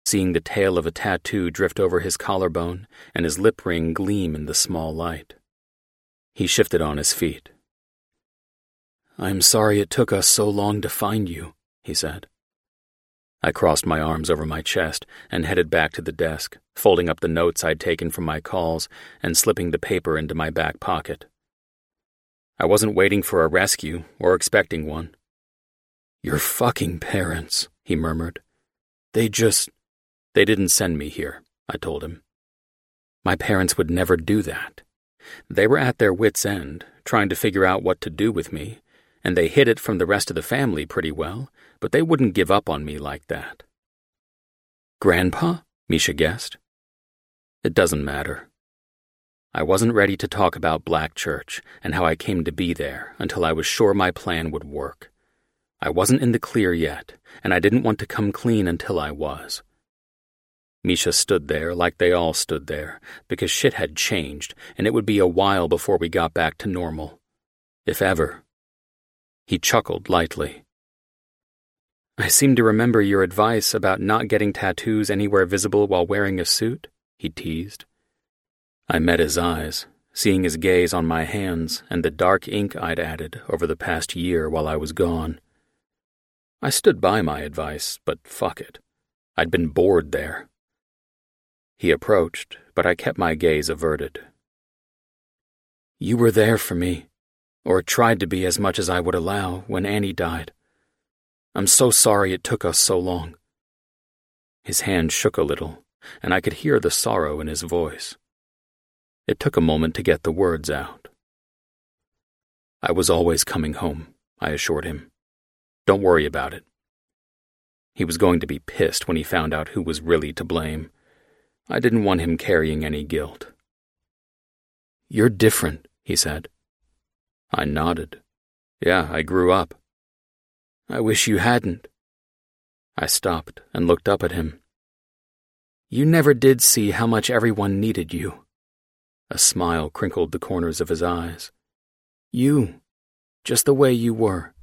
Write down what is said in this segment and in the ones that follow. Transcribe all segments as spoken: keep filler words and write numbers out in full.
seeing the tail of a tattoo drift over his collarbone and his lip ring gleam in the small light. He shifted on his feet. "I'm sorry it took us so long to find you," he said. I crossed my arms over my chest and headed back to the desk, folding up the notes I'd taken from my calls and slipping the paper into my back pocket. I wasn't waiting for a rescue or expecting one. "Your fucking parents," he murmured. They just... They didn't send me here," I told him. My parents would never do that. They were at their wits' end, trying to figure out what to do with me, and they hid it from the rest of the family pretty well, but they wouldn't give up on me like that. "Grandpa?" Misha guessed. It doesn't matter. I wasn't ready to talk about Black Church and how I came to be there until I was sure my plan would work. I wasn't in the clear yet, and I didn't want to come clean until I was. Misha stood there like they all stood there, because shit had changed, and it would be a while before we got back to normal. If ever. He chuckled lightly. "I seem to remember your advice about not getting tattoos anywhere visible while wearing a suit," he teased. I met his eyes, seeing his gaze on my hands and the dark ink I'd added over the past year while I was gone. I stood by my advice, but fuck it. I'd been bored there. He approached, but I kept my gaze averted. "You were there for me, or tried to be as much as I would allow when Annie died. I'm so sorry it took us so long." His hand shook a little, and I could hear the sorrow in his voice. It took a moment to get the words out. "I was always coming home," I assured him. "Don't worry about it." He was going to be pissed when he found out who was really to blame. I didn't want him carrying any guilt. "You're different," he said. I nodded. "Yeah, I grew up." "I wish you hadn't." I stopped and looked up at him. "You never did see how much everyone needed you." A smile crinkled the corners of his eyes. "You, just the way you were."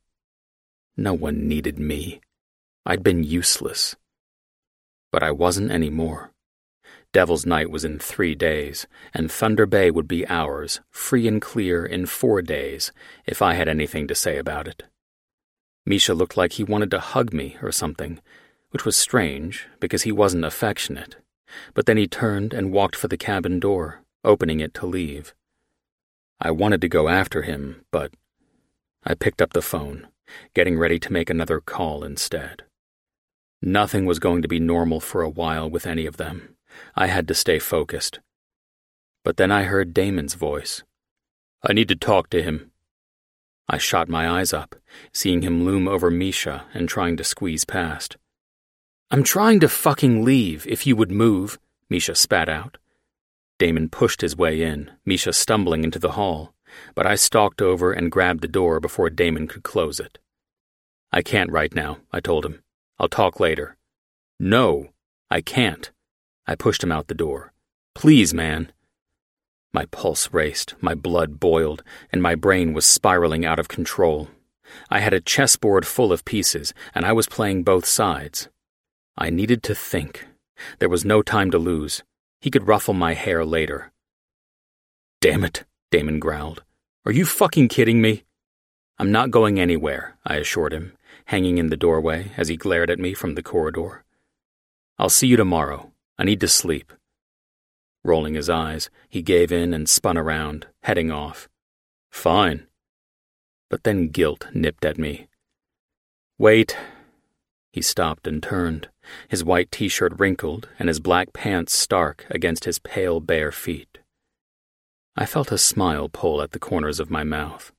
No one needed me. I'd been useless. But I wasn't anymore. Devil's Night was in three days, and Thunder Bay would be ours, free and clear, in four days, if I had anything to say about it. Misha looked like he wanted to hug me or something, which was strange, because he wasn't affectionate. But then he turned and walked for the cabin door, opening it to leave. I wanted to go after him, but I picked up the phone, getting ready to make another call instead. Nothing was going to be normal for a while with any of them. I had to stay focused. But then I heard Damon's voice. "I need to talk to him." I shot my eyes up, seeing him loom over Misha and trying to squeeze past. "I'm trying to fucking leave, if you would move," Misha spat out. Damon pushed his way in, Misha stumbling into the hall, but I stalked over and grabbed the door before Damon could close it. "I can't right now," I told him. "I'll talk later." "No, I can't." I pushed him out the door. "Please, man." My pulse raced, my blood boiled, and my brain was spiraling out of control. I had a chessboard full of pieces, and I was playing both sides. I needed to think. There was no time to lose. He could ruffle my hair later. "Damn it," Damon growled. "Are you fucking kidding me?" "I'm not going anywhere," I assured him, hanging in the doorway as he glared at me from the corridor. "I'll see you tomorrow. I need to sleep." Rolling his eyes, he gave in and spun around, heading off. "Fine." But then guilt nipped at me. "Wait." He stopped and turned, his white t-shirt wrinkled and his black pants stark against his pale, bare feet. I felt a smile pull at the corners of my mouth.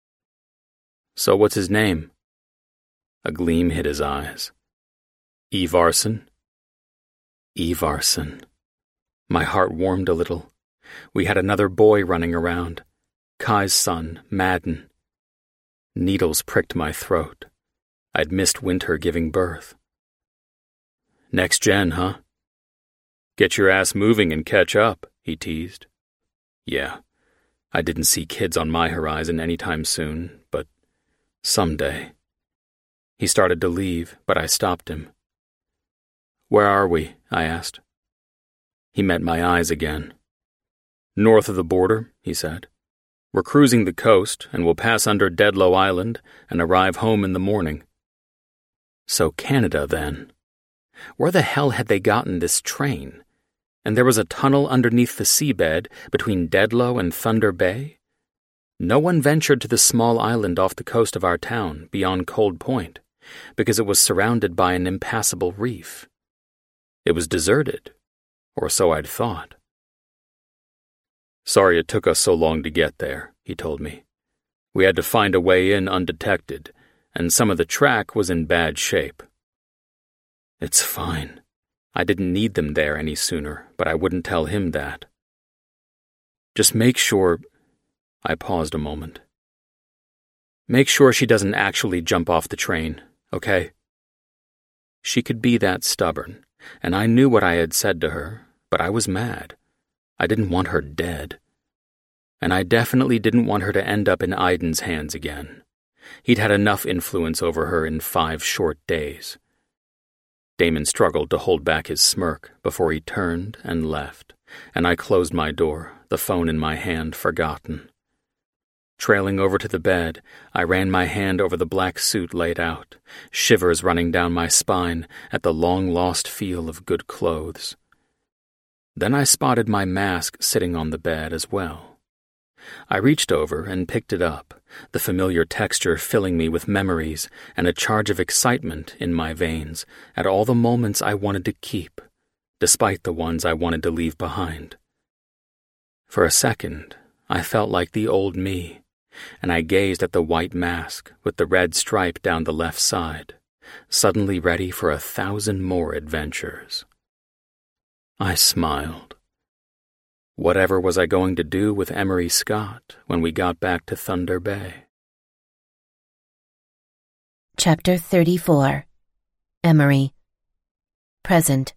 "So what's his name?" A gleam hit his eyes. "Ivarson." Ivarson. My heart warmed a little. We had another boy running around. Kai's son, Madden. Needles pricked my throat. I'd missed winter giving birth. "Next gen, huh?" "Get your ass moving and catch up," he teased. Yeah, I didn't see kids on my horizon anytime soon, but someday. He started to leave, but I stopped him. Where are we? I asked. He met my eyes again. North of the border, he said. We're cruising the coast, and we'll pass under Deadlow Island and arrive home in the morning. So Canada, then. Where the hell had they gotten this train? And there was a tunnel underneath the seabed between Deadlow and Thunder Bay? No one ventured to the small island off the coast of our town, beyond Cold Point, because it was surrounded by an impassable reef. It was deserted, or so I'd thought. Sorry it took us so long to get there, he told me. We had to find a way in undetected, and some of the track was in bad shape. It's fine. I didn't need them there any sooner, but I wouldn't tell him that. Just make sure... I paused a moment. Make sure she doesn't actually jump off the train, okay? She could be that stubborn, and I knew what I had said to her, but I was mad. I didn't want her dead. And I definitely didn't want her to end up in Aiden's hands again. He'd had enough influence over her in five short days. Damon struggled to hold back his smirk before he turned and left, and I closed my door, the phone in my hand forgotten. Trailing over to the bed, I ran my hand over the black suit laid out, shivers running down my spine at the long-lost feel of good clothes. Then I spotted my mask sitting on the bed as well. I reached over and picked it up, the familiar texture filling me with memories and a charge of excitement in my veins at all the moments I wanted to keep, despite the ones I wanted to leave behind. For a second, I felt like the old me, and I gazed at the white mask with the red stripe down the left side, suddenly ready for a thousand more adventures. I smiled. Whatever was I going to do with Emery Scott when we got back to Thunder Bay? Chapter thirty-four. Emery. Present.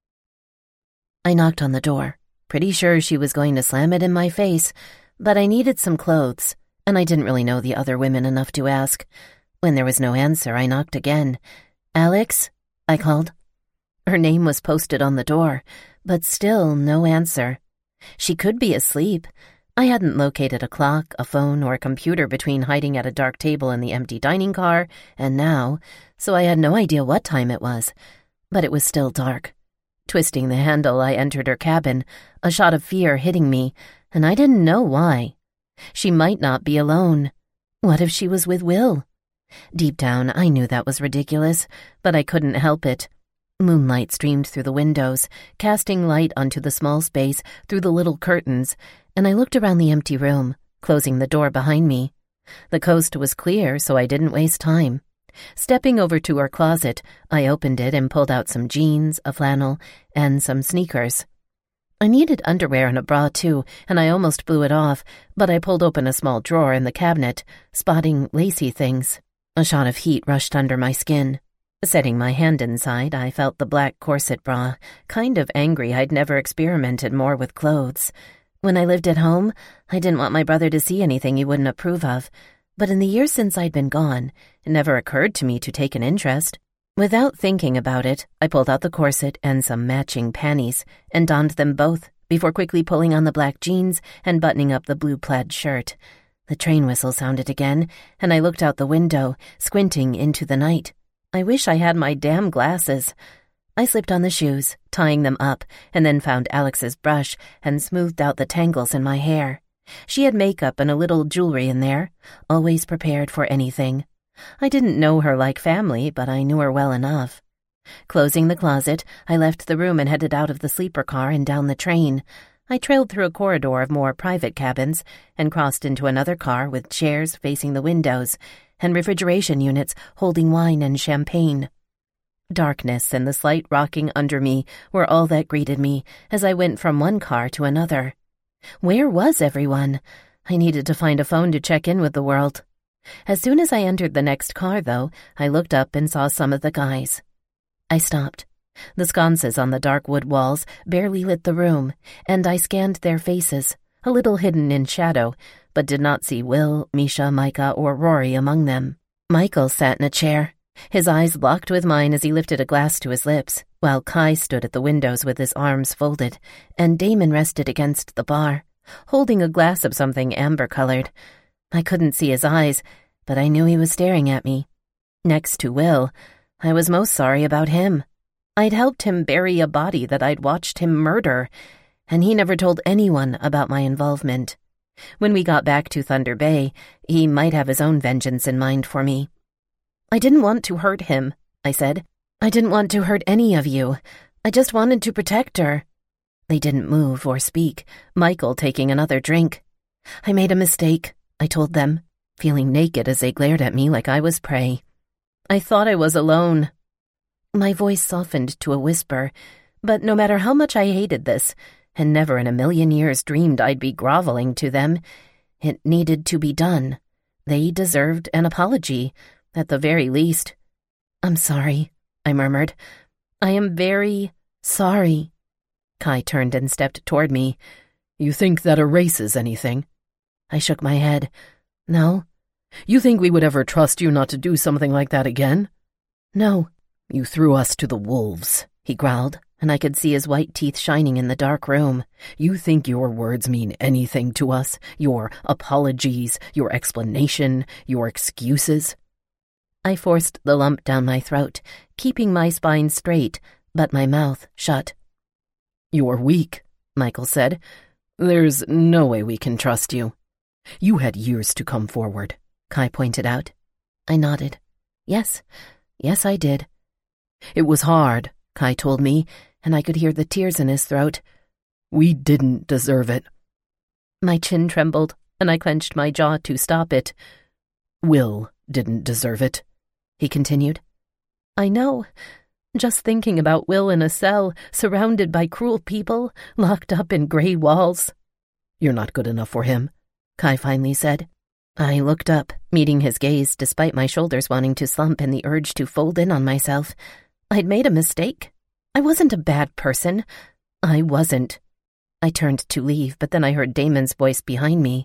I knocked on the door, pretty sure she was going to slam it in my face, but I needed some clothes, and I didn't really know the other women enough to ask. When there was no answer, I knocked again. Alex? I called. Her name was posted on the door, but still no answer. She could be asleep. I hadn't located a clock, a phone, or a computer between hiding at a dark table in the empty dining car and now, so I had no idea what time it was. But it was still dark. Twisting the handle, I entered her cabin, a shot of fear hitting me, and I didn't know why. She might not be alone. What if she was with Will? Deep down, I knew that was ridiculous, but I couldn't help it. Moonlight streamed through the windows, casting light onto the small space through the little curtains, and I looked around the empty room, closing the door behind me. The coast was clear, so I didn't waste time. Stepping over to her closet, I opened it and pulled out some jeans, a flannel, and some sneakers. I needed underwear and a bra, too, and I almost blew it off, but I pulled open a small drawer in the cabinet, spotting lacy things. A shot of heat rushed under my skin. Setting my hand inside, I felt the black corset bra, kind of angry I'd never experimented more with clothes. When I lived at home, I didn't want my brother to see anything he wouldn't approve of, but in the years since I'd been gone, it never occurred to me to take an interest. Without thinking about it, I pulled out the corset and some matching panties and donned them both before quickly pulling on the black jeans and buttoning up the blue plaid shirt. The train whistle sounded again, and I looked out the window, squinting into the night. I wish I had my damn glasses. I slipped on the shoes, tying them up, and then found Alex's brush and smoothed out the tangles in my hair. She had makeup and a little jewelry in there, always prepared for anything. I didn't know her like family, but I knew her well enough. Closing the closet, I left the room and headed out of the sleeper car and down the train. I trailed through a corridor of more private cabins and crossed into another car with chairs facing the windows and refrigeration units holding wine and champagne. Darkness and the slight rocking under me were all that greeted me as I went from one car to another. Where was everyone? I needed to find a phone to check in with the world. As soon as I entered the next car, though, I looked up and saw some of the guys. I stopped. The sconces on the dark wood walls barely lit the room, and I scanned their faces, a little hidden in shadow, but did not see Will, Misha, Micah, or Rory among them. Michael sat in a chair, his eyes locked with mine as he lifted a glass to his lips, while Kai stood at the windows with his arms folded, and Damon rested against the bar, holding a glass of something amber-colored. I couldn't see his eyes, but I knew he was staring at me. Next to Will, I was most sorry about him. I'd helped him bury a body that I'd watched him murder, and he never told anyone about my involvement. When we got back to Thunder Bay, he might have his own vengeance in mind for me. I didn't want to hurt him, I said. I didn't want to hurt any of you. I just wanted to protect her. They didn't move or speak, Michael taking another drink. I made a mistake, I told them, feeling naked as they glared at me like I was prey. I thought I was alone. My voice softened to a whisper, but no matter how much I hated this, and never in a million years dreamed I'd be groveling to them, it needed to be done. They deserved an apology, at the very least. I'm sorry, I murmured. I am very sorry. Kai turned and stepped toward me. You think that erases anything? I shook my head. No. You think we would ever trust you not to do something like that again? No. You threw us to the wolves, he growled, and I could see his white teeth shining in the dark room. You think your words mean anything to us? Your apologies, your explanation, your excuses? I forced the lump down my throat, keeping my spine straight, but my mouth shut. You're weak, Michael said. There's no way we can trust you. You had years to come forward, Kai pointed out. I nodded. Yes, yes I did. It was hard, Kai told me, and I could hear the tears in his throat. We didn't deserve it. My chin trembled, and I clenched my jaw to stop it. Will didn't deserve it, he continued. I know. Just thinking about Will in a cell, surrounded by cruel people, locked up in gray walls. You're not good enough for him, Kai finally said. I looked up, meeting his gaze despite my shoulders wanting to slump and the urge to fold in on myself. I'd made a mistake. I wasn't a bad person. I wasn't. I turned to leave, but then I heard Damon's voice behind me.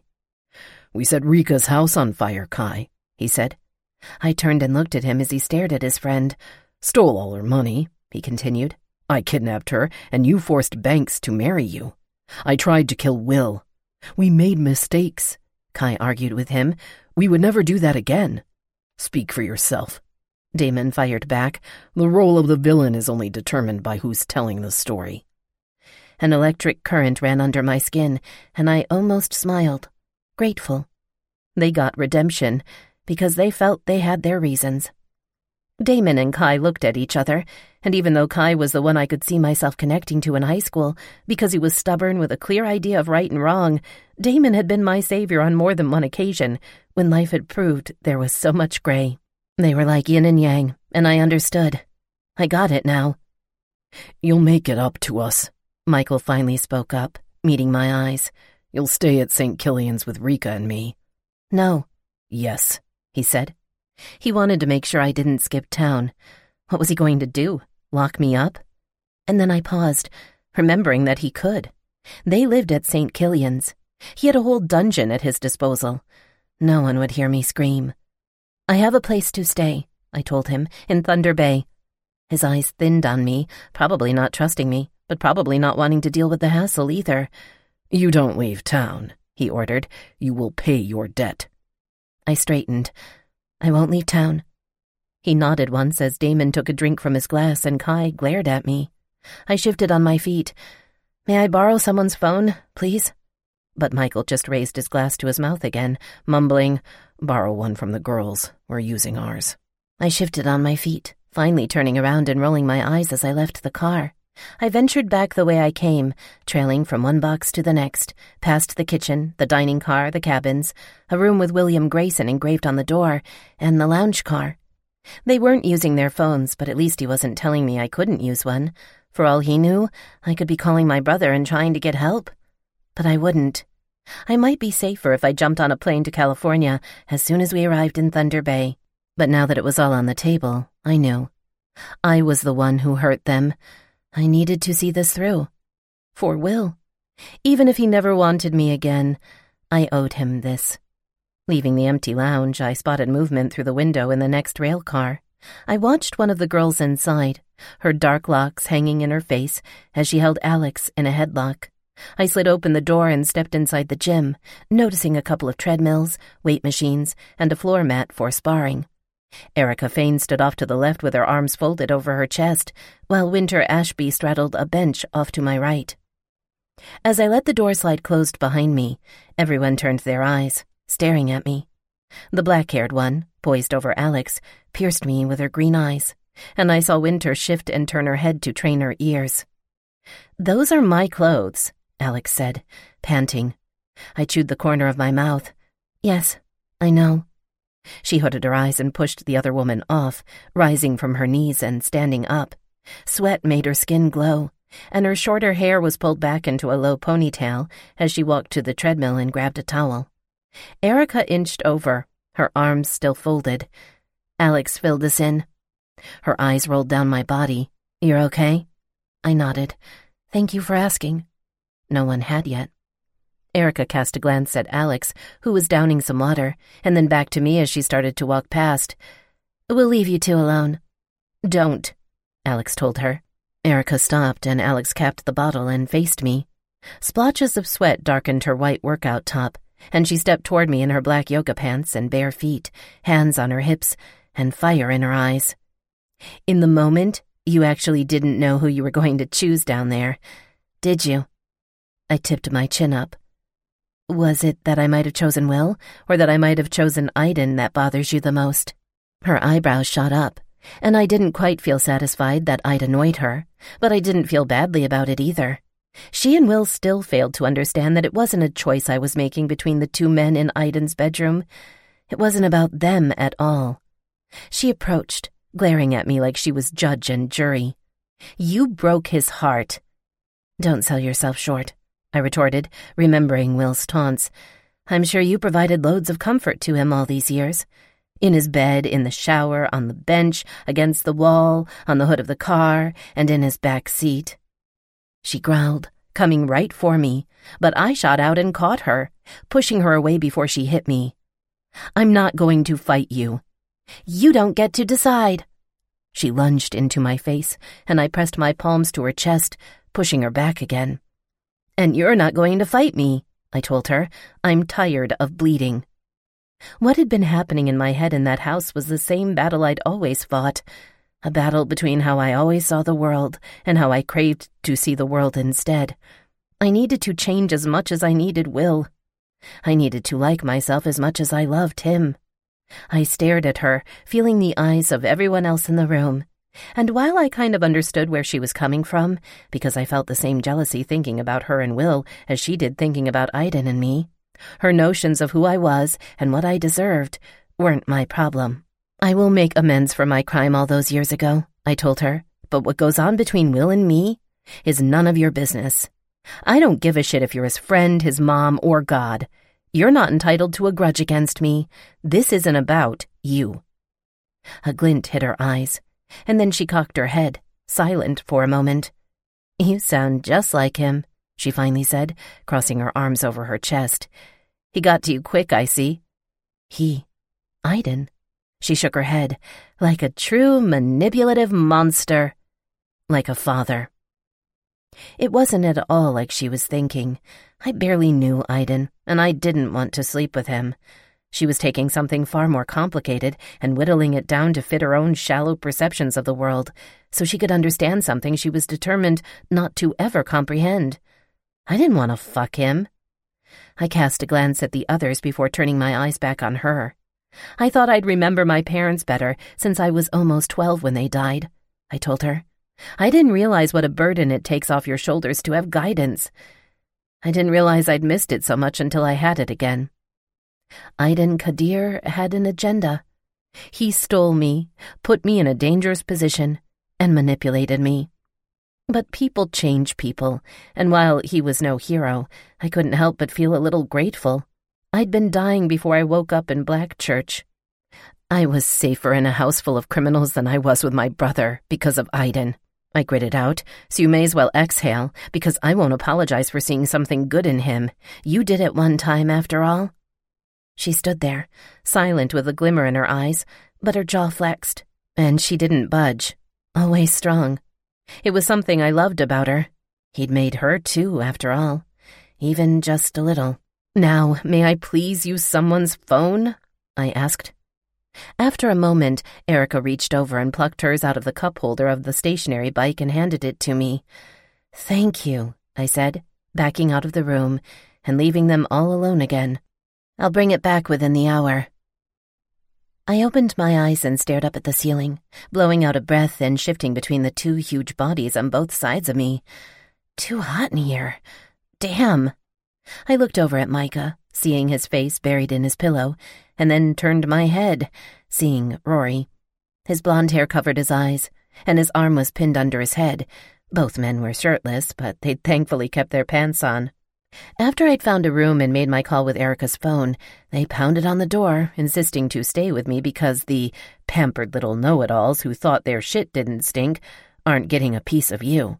We set Rika's house on fire, Kai, he said. I turned and looked at him as he stared at his friend. Stole all her money, he continued. I kidnapped her, and you forced Banks to marry you. I tried to kill Will. We made mistakes, Kai argued with him. We would never do that again. Speak for yourself. Damon fired back. The role of the villain is only determined by who's telling the story. An electric current ran under my skin, and I almost smiled, grateful. They got redemption, because they felt they had their reasons. Damon and Kai looked at each other, and even though Kai was the one I could see myself connecting to in high school, because he was stubborn with a clear idea of right and wrong, Damon had been my savior on more than one occasion, when life had proved there was so much gray. They were like yin and yang, and I understood. I got it now. You'll make it up to us, Michael finally spoke up, meeting my eyes. You'll stay at Saint Killian's with Rika and me. No. Yes, he said. He wanted to make sure I didn't skip town. What was he going to do? Lock me up? And then I paused, remembering that he could. They lived at Saint Killian's. He had a whole dungeon at his disposal. No one would hear me scream. I have a place to stay, I told him, in Thunder Bay. His eyes thinned on me, probably not trusting me, but probably not wanting to deal with the hassle either. You don't leave town, he ordered. You will pay your debt. I straightened. I won't leave town. He nodded once as Damon took a drink from his glass and Kai glared at me. I shifted on my feet. May I borrow someone's phone, please? But Michael just raised his glass to his mouth again, mumbling, Borrow one from the girls. We're using ours. I shifted on my feet, finally turning around and rolling my eyes as I left the car. I ventured back the way I came, trailing from one box to the next, past the kitchen, the dining car, the cabins, a room with William Grayson engraved on the door, and the lounge car. They weren't using their phones, but at least he wasn't telling me I couldn't use one. For all he knew, I could be calling my brother and trying to get help. But I wouldn't. I might be safer if I jumped on a plane to California as soon as we arrived in Thunder Bay. But now that it was all on the table, I knew. I was the one who hurt them. I needed to see this through. For Will. Even if he never wanted me again, I owed him this. Leaving the empty lounge, I spotted movement through the window in the next rail car. I watched one of the girls inside, her dark locks hanging in her face as she held Alex in a headlock. I slid open the door and stepped inside the gym, noticing a couple of treadmills, weight machines, and a floor mat for sparring. Erica Fain stood off to the left with her arms folded over her chest, while Winter Ashby straddled a bench off to my right. As I let the door slide closed behind me, everyone turned their eyes, staring at me. The black-haired one, poised over Alex, pierced me with her green eyes, and I saw Winter shift and turn her head to train her ears. "Those are my clothes," Alex said, panting. I chewed the corner of my mouth. "Yes, I know." She hooded her eyes and pushed the other woman off, rising from her knees and standing up. Sweat made her skin glow, and her shorter hair was pulled back into a low ponytail as she walked to the treadmill and grabbed a towel. Erica inched over, her arms still folded. Alex filled us in. Her eyes rolled down my body. "You're okay?" I nodded. "Thank you for asking." No one had yet. Erica cast a glance at Alex, who was downing some water, and then back to me as she started to walk past. "We'll leave you two alone." "Don't," Alex told her. Erica stopped, and Alex capped the bottle and faced me. Splotches of sweat darkened her white workout top, and she stepped toward me in her black yoga pants and bare feet, hands on her hips, and fire in her eyes. "In the moment, you actually didn't know who you were going to choose down there, did you?" I tipped my chin up. "Was it that I might have chosen Will, or that I might have chosen Aiden that bothers you the most?" Her eyebrows shot up, and I didn't quite feel satisfied that I'd annoyed her, but I didn't feel badly about it either. She and Will still failed to understand that it wasn't a choice I was making between the two men in Aiden's bedroom. It wasn't about them at all. She approached, glaring at me like she was judge and jury. "You broke his heart." "Don't sell yourself short," I retorted, remembering Will's taunts. "I'm sure you provided loads of comfort to him all these years. In his bed, in the shower, on the bench, against the wall, on the hood of the car, and in his back seat." She growled, coming right for me, but I shot out and caught her, pushing her away before she hit me. "I'm not going to fight you." "You don't get to decide." She lunged into my face, and I pressed my palms to her chest, pushing her back again. "And you're not going to fight me," I told her. "I'm tired of bleeding." What had been happening in my head in that house was the same battle I'd always fought, a battle between how I always saw the world and how I craved to see the world instead. I needed to change as much as I needed Will. I needed to like myself as much as I loved him. I stared at her, feeling the eyes of everyone else in the room. And while I kind of understood where she was coming from, because I felt the same jealousy thinking about her and Will as she did thinking about Aiden and me, her notions of who I was and what I deserved weren't my problem. "I will make amends for my crime all those years ago," I told her, "but what goes on between Will and me is none of your business. I don't give a shit if you're his friend, his mom, or God. You're not entitled to a grudge against me. This isn't about you." A glint hit her eyes, and then she cocked her head, silent for a moment. "You sound just like him," she finally said, crossing her arms over her chest. "He got to you quick, I see." "He? Aiden?" She shook her head, "Like a true manipulative monster. Like a father." It wasn't at all like she was thinking. I barely knew Aiden, and I didn't want to sleep with him. She was taking something far more complicated and whittling it down to fit her own shallow perceptions of the world, so she could understand something she was determined not to ever comprehend. I didn't want to fuck him. I cast a glance at the others before turning my eyes back on her. I thought I'd remember my parents better since I was almost twelve when they died, I told her. I didn't realize what a burden it takes off your shoulders to have guidance. I didn't realize I'd missed it so much until I had it again. Aiden Kadir had an agenda. He stole me, put me in a dangerous position, and manipulated me. But people change people, and while he was no hero, I couldn't help but feel a little grateful. I'd been dying before I woke up in Black Church. I was safer in a house full of criminals than I was with my brother because of Aiden. I gritted out, "So you may as well exhale, because I won't apologize for seeing something good in him. You did it one time, after all." She stood there, silent with a glimmer in her eyes, but her jaw flexed. And she didn't budge. Always strong. It was something I loved about her. He'd made her too, after all. Even just a little. "Now, may I please use someone's phone?" I asked. After a moment, Erica reached over and plucked hers out of the cup holder of the stationary bike and handed it to me. "Thank you," I said, backing out of the room and leaving them all alone again. "I'll bring it back within the hour." I opened my eyes and stared up at the ceiling, blowing out a breath and shifting between the two huge bodies on both sides of me. Too hot in here. Damn. I looked over at Micah, seeing his face buried in his pillow, and then turned my head, seeing Rory. His blonde hair covered his eyes, and his arm was pinned under his head. Both men were shirtless, but they'd thankfully kept their pants on. After I'd found a room and made my call with Erica's phone, they pounded on the door, insisting to stay with me because the pampered little know-it-alls who thought their shit didn't stink aren't getting a piece of you.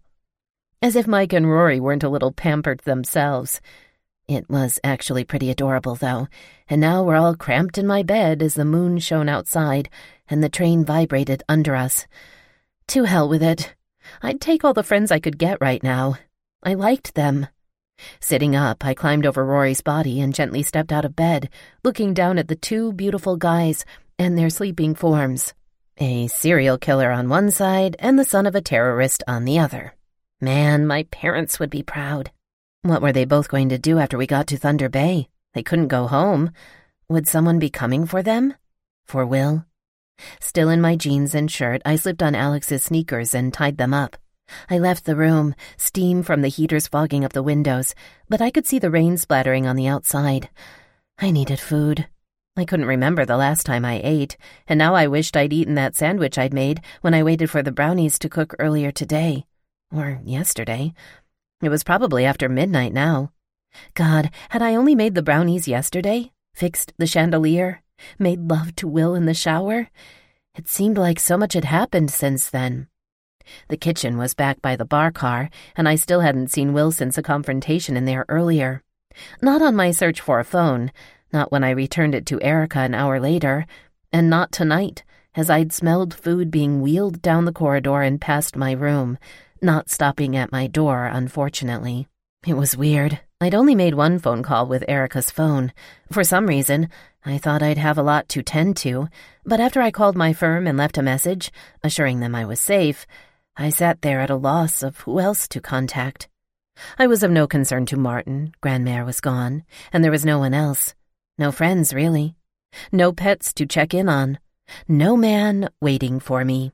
As if Mike and Rory weren't a little pampered themselves. It was actually pretty adorable, though, and now we're all cramped in my bed as the moon shone outside and the train vibrated under us. To hell with it. I'd take all the friends I could get right now. I liked them. Sitting up, I climbed over Rory's body and gently stepped out of bed, looking down at the two beautiful guys and their sleeping forms. A serial killer on one side and the son of a terrorist on the other. Man, my parents would be proud. What were they both going to do after we got to Thunder Bay? They couldn't go home. Would someone be coming for them? For Will? Still in my jeans and shirt, I slipped on Alex's sneakers and tied them up. I left the room, steam from the heaters fogging up the windows, but I could see the rain splattering on the outside. I needed food. I couldn't remember the last time I ate, and now I wished I'd eaten that sandwich I'd made when I waited for the brownies to cook earlier today. Or yesterday. It was probably after midnight now. God, had I only made the brownies yesterday? Fixed the chandelier? Made love to Will in the shower? It seemed like so much had happened since then. The kitchen was back by the bar car, and I still hadn't seen Will since a confrontation in there earlier. Not on my search for a phone, not when I returned it to Erica an hour later, and not tonight, as I'd smelled food being wheeled down the corridor and past my room, not stopping at my door, unfortunately. It was weird. I'd only made one phone call with Erica's phone. For some reason, I thought I'd have a lot to tend to, but after I called my firm and left a message, assuring them I was safe, I sat there at a loss of who else to contact. I was of no concern to Martin. Grandmère was gone, and there was no one else. No friends, really. No pets to check in on. No man waiting for me.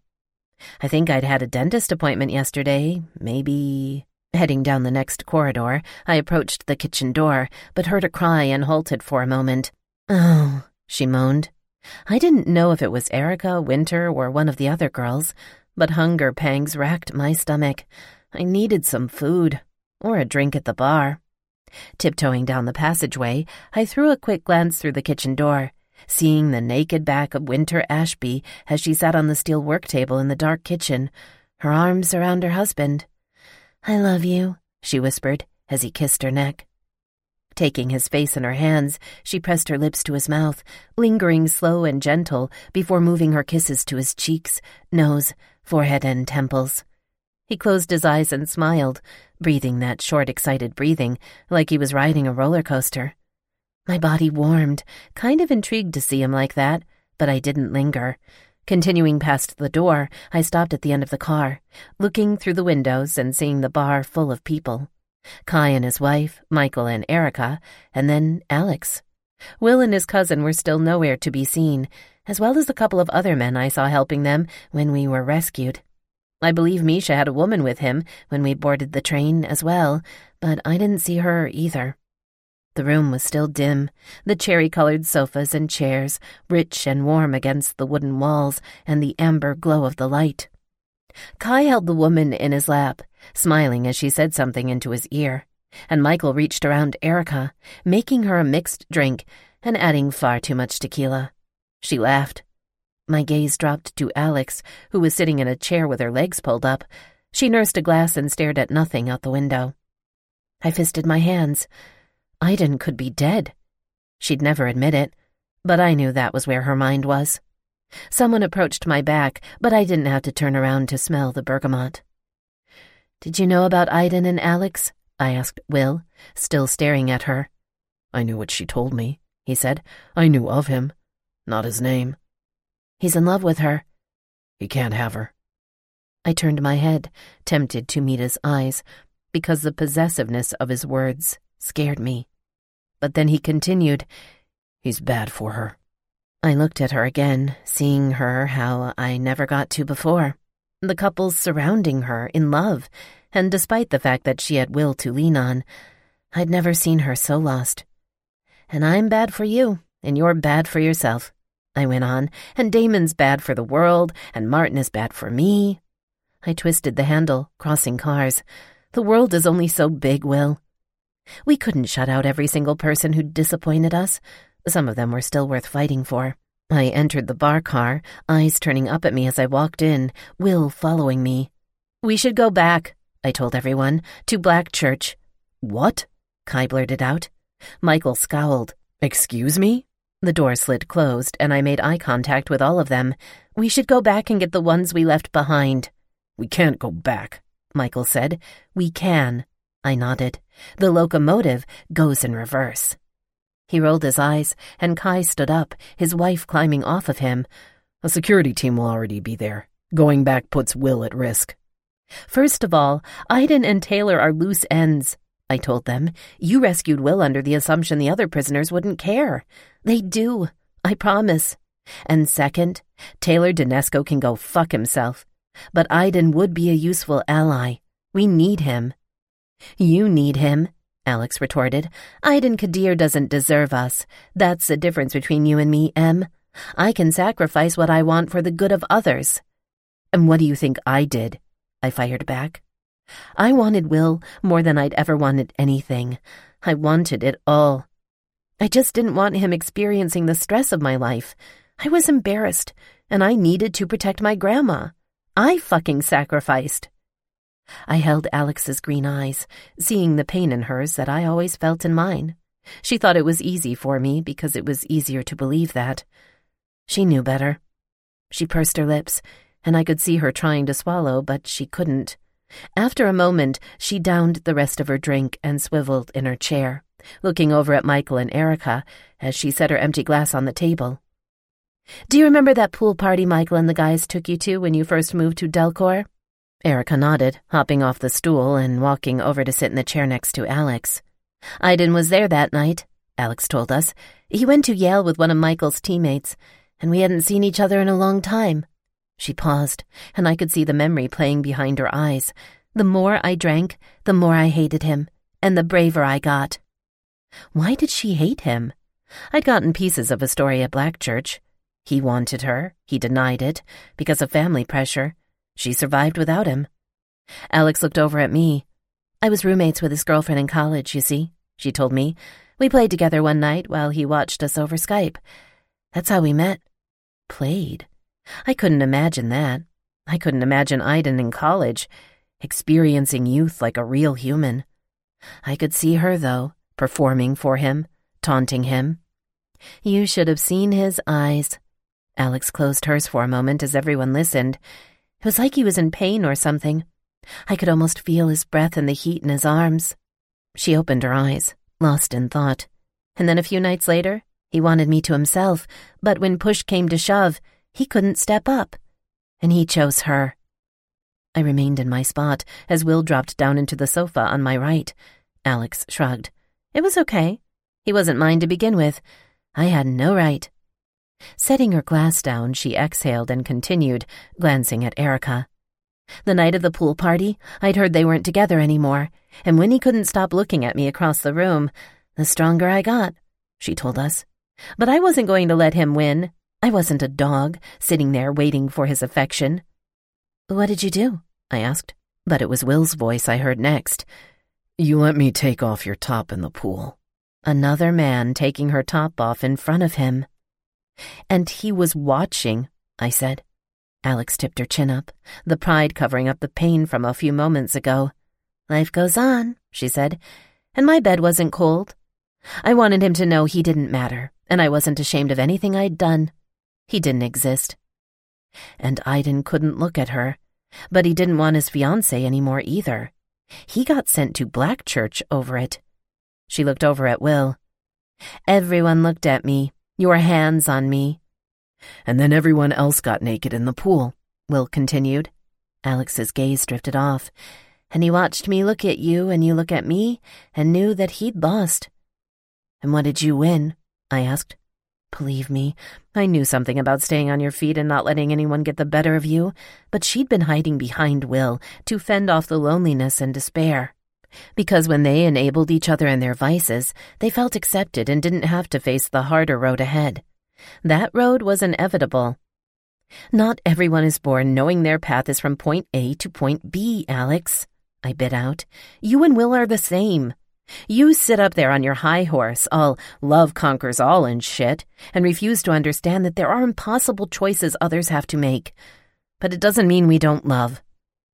I think I'd had a dentist appointment yesterday, maybe... Heading down the next corridor, I approached the kitchen door, but heard a cry and halted for a moment. "Oh," she moaned. I didn't know if it was Erica, Winter, or one of the other girls, but hunger pangs racked my stomach. I needed some food, or a drink at the bar. Tiptoeing down the passageway, I threw a quick glance through the kitchen door, seeing the naked back of Winter Ashby as she sat on the steel work table in the dark kitchen, her arms around her husband. "I love you," she whispered as he kissed her neck. Taking his face in her hands, she pressed her lips to his mouth, lingering slow and gentle before moving her kisses to his cheeks, nose, forehead, and temples. He closed his eyes and smiled, breathing that short, excited breathing, like he was riding a roller coaster. My body warmed, kind of intrigued to see him like that, but I didn't linger. Continuing past the door, I stopped at the end of the car, looking through the windows and seeing the bar full of people. Kai and his wife, Michael and Erica, and then Alex. Will and his cousin were still nowhere to be seen, as well as a couple of other men I saw helping them when we were rescued. I believe Misha had a woman with him when we boarded the train as well, but I didn't see her either. The room was still dim, the cherry-colored sofas and chairs, rich and warm against the wooden walls and the amber glow of the light. Kai held the woman in his lap, smiling as she said something into his ear, and Michael reached around Erica, making her a mixed drink and adding far too much tequila. She laughed. My gaze dropped to Alex, who was sitting in a chair with her legs pulled up. She nursed a glass and stared at nothing out the window. I fisted my hands. Aiden could be dead. She'd never admit it, but I knew that was where her mind was. Someone approached my back, but I didn't have to turn around to smell the bergamot. "Did you know about Aiden and Alex?" I asked Will, still staring at her. "I knew what she told me," he said. "I knew of him. Not his name." "He's in love with her." "He can't have her." I turned my head, tempted to meet his eyes, because the possessiveness of his words scared me. But then he continued, "He's bad for her." I looked at her again, seeing her how I never got to before. The couples surrounding her in love, and despite the fact that she had Will to lean on, I'd never seen her so lost. "And I'm bad for you, and you're bad for yourself," I went on, "and Damon's bad for the world, and Martin is bad for me." I twisted the handle, crossing cars. "The world is only so big, Will. We couldn't shut out every single person who disappointed us. Some of them were still worth fighting for." I entered the bar car, eyes turning up at me as I walked in, Will following me. "We should go back," I told everyone, "to Black Church." "What?" Kai blurted out. Michael scowled. "Excuse me?" The door slid closed, and I made eye contact with all of them. "We should go back and get the ones we left behind." "We can't go back," Michael said. "We can," I nodded. "The locomotive goes in reverse." He rolled his eyes, and Kai stood up, his wife climbing off of him. "A security team will already be there. Going back puts Will at risk." "First of all, Aiden and Taylor are loose ends," I told them. "You rescued Will under the assumption the other prisoners wouldn't care. They do, I promise. And second, Taylor Dinesco can go fuck himself. But Aiden would be a useful ally. We need him." "You need him," Alex retorted. "Aiden Kadir doesn't deserve us. That's the difference between you and me, Em. I can sacrifice what I want for the good of others." "And what do you think I did?" I fired back. "I wanted Will more than I'd ever wanted anything. I wanted it all. I just didn't want him experiencing the stress of my life. I was embarrassed, and I needed to protect my grandma. I fucking sacrificed." I held Alex's green eyes, seeing the pain in hers that I always felt in mine. She thought it was easy for me because it was easier to believe that. She knew better. She pursed her lips, and I could see her trying to swallow, but she couldn't. After a moment, she downed the rest of her drink and swiveled in her chair, looking over at Michael and Erica as she set her empty glass on the table. "Do you remember that pool party Michael and the guys took you to when you first moved to Delcor?" Erica nodded, hopping off the stool and walking over to sit in the chair next to Alex. "Aiden was there that night," Alex told us. "He went to Yale with one of Michael's teammates, and we hadn't seen each other in a long time." She paused, and I could see the memory playing behind her eyes. The more I drank, the more I hated him, and the braver I got. Why did she hate him? I'd gotten pieces of a story at Black Church. He wanted her, he denied it, because of family pressure. She survived without him. Alex looked over at me. "I was roommates with his girlfriend in college, you see," she told me. "We played together one night while he watched us over Skype. That's how we met." Played? I couldn't imagine that. I couldn't imagine Aiden in college, experiencing youth like a real human. I could see her, though, performing for him, taunting him. You should have seen his eyes. Alex closed hers for a moment as everyone listened. It was like he was in pain or something. I could almost feel his breath and the heat in his arms. She opened her eyes, lost in thought. And then a few nights later, he wanted me to himself, but when push came to shove, he couldn't step up. And he chose her. I remained in my spot as Will dropped down into the sofa on my right. Alex shrugged. It was okay. He wasn't mine to begin with. I had no right. Setting her glass down, she exhaled and continued, glancing at Erica. The night of the pool party, I'd heard they weren't together anymore, and when he couldn't stop looking at me across the room, the stronger I got, she told us. But I wasn't going to let him win. I wasn't a dog, sitting there waiting for his affection. What did you do? I asked, but it was Will's voice I heard next. You let me take off your top in the pool. Another man taking her top off in front of him. And he was watching, I said. Alex tipped her chin up, the pride covering up the pain from a few moments ago. Life goes on, she said, and my bed wasn't cold. I wanted him to know he didn't matter, and I wasn't ashamed of anything I'd done. He didn't exist, And Aiden couldn't look at her, but he didn't want his fiancé anymore either. He got sent to Black Church over it. She looked over at Will. Everyone looked at me. Your hands on me. And then everyone else got naked in the pool, Will continued. Alex's gaze drifted off, and he watched me look at you and you look at me and knew that he'd lost. And what did you win? I asked. Believe me, I knew something about staying on your feet and not letting anyone get the better of you, but she'd been hiding behind Will to fend off the loneliness and despair. Because when they enabled each other in their vices, they felt accepted and didn't have to face the harder road ahead. That road was inevitable. Not everyone is born knowing their path is from point A to point B, Alex, I bit out. You and Will are the same. You sit up there on your high horse, all love conquers all and shit, and refuse to understand that there are impossible choices others have to make. But it doesn't mean we don't love.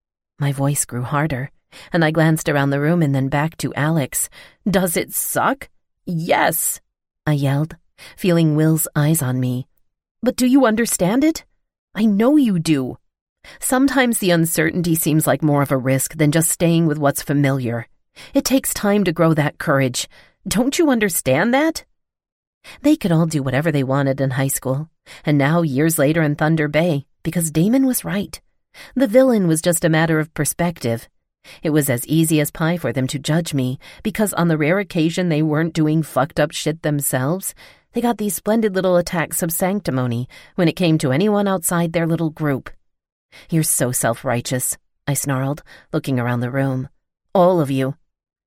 My voice grew harder, and I glanced around the room and then back to Alex. Does it suck? Yes, I yelled, feeling Will's eyes on me. But do you understand it? I know you do. Sometimes the uncertainty seems like more of a risk than just staying with what's familiar. It takes time to grow that courage. Don't you understand that? They could all do whatever they wanted in high school, and now years later in Thunder Bay, because Damon was right. The villain was just a matter of perspective. It was as easy as pie for them to judge me, because on the rare occasion they weren't doing fucked up shit themselves, they got these splendid little attacks of sanctimony when it came to anyone outside their little group. You're so self-righteous, I snarled, looking around the room. All of you.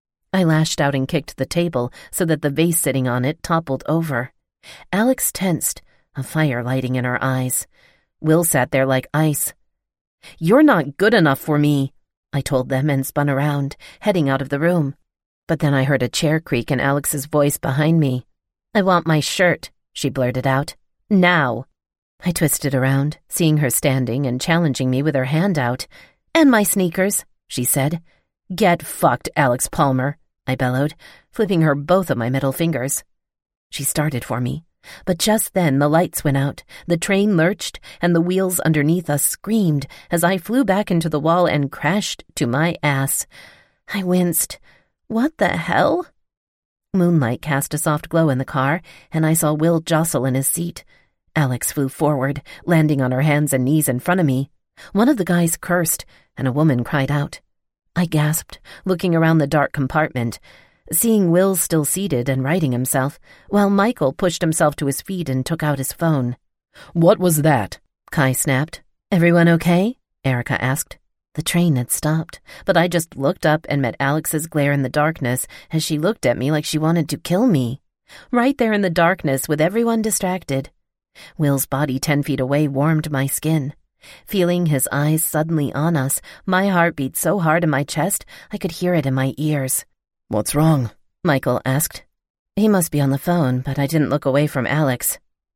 I lashed out and kicked the table so that the vase sitting on it toppled over. Alex tensed, a fire lighting in her eyes. Will sat there like ice. You're not good enough for me, I told them and spun around, heading out of the room. But then I heard a chair creak and Alex's voice behind me. I want my shirt, she blurted out. Now. I twisted around, seeing her standing and challenging me with her hand out. And my sneakers, she said. Get fucked, Alex Palmer, I bellowed, flipping her both of my middle fingers. She started for me, but just then the lights went out, the train lurched, and the wheels underneath us screamed as I flew back into the wall and crashed to my ass. I winced. What the hell? Moonlight cast a soft glow in the car, and I saw Will jostle in his seat. Alex flew forward, landing on her hands and knees in front of me. One of the guys cursed, and a woman cried out. I gasped, looking around the dark compartment, seeing Will still seated and writing himself, while Michael pushed himself to his feet and took out his phone. What was that? Kai snapped. Everyone okay? Erica asked. The train had stopped, but I just looked up and met Alex's glare in the darkness as she looked at me like she wanted to kill me. Right there in the darkness with everyone distracted. Will's body ten feet away warmed my skin. Feeling his eyes suddenly on us, my heart beat so hard in my chest I could hear it in my ears. What's wrong? Michael asked. He must be on the phone, but I didn't look away from Alex.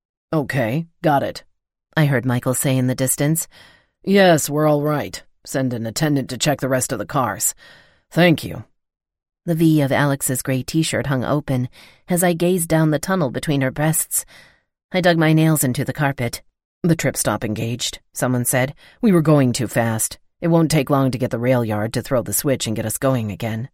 Okay, got it, I heard Michael say in the distance. Yes, we're all right. Send an attendant to check the rest of the cars. Thank you. The V of Alex's gray t-shirt hung open as I gazed down the tunnel between her breasts. I dug my nails into the carpet. The trip stop engaged, someone said. We were going too fast. It won't take long to get the rail yard to throw the switch and get us going again.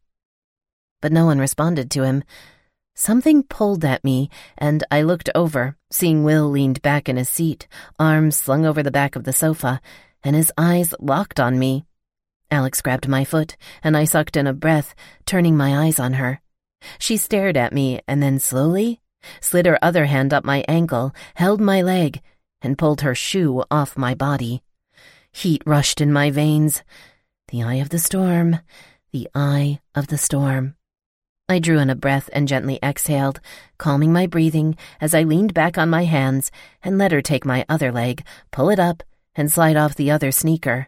But no one responded to him. Something pulled at me, and I looked over, seeing Will leaned back in his seat, arms slung over the back of the sofa, and his eyes locked on me. Alex grabbed my foot, and I sucked in a breath, turning my eyes on her. She stared at me, and then slowly slid her other hand up my ankle, held my leg, and pulled her shoe off my body. Heat rushed in my veins. The eye of the storm, the eye of the storm. I drew in a breath and gently exhaled, calming my breathing as I leaned back on my hands and let her take my other leg, pull it up, and slide off the other sneaker.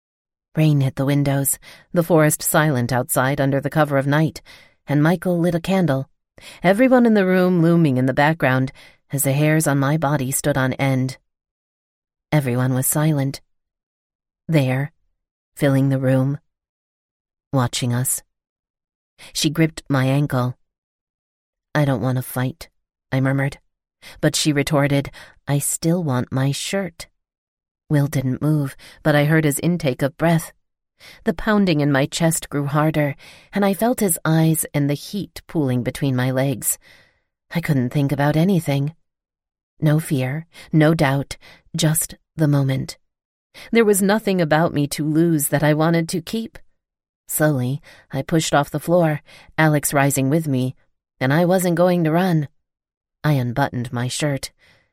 Rain hit the windows, the forest silent outside under the cover of night, and Michael lit a candle, everyone in the room looming in the background as the hairs on my body stood on end. Everyone was silent. There, filling the room, watching us. She gripped my ankle. I don't want to fight, I murmured. But she retorted, I still want my shirt. Will didn't move, but I heard his intake of breath. The pounding in my chest grew harder, and I felt his eyes and the heat pooling between my legs. I couldn't think about anything. No fear, no doubt, just the moment. There was nothing about me to lose that I wanted to keep. Slowly, I pushed off the floor, Alex rising with me, and I wasn't going to run. I unbuttoned my shirt.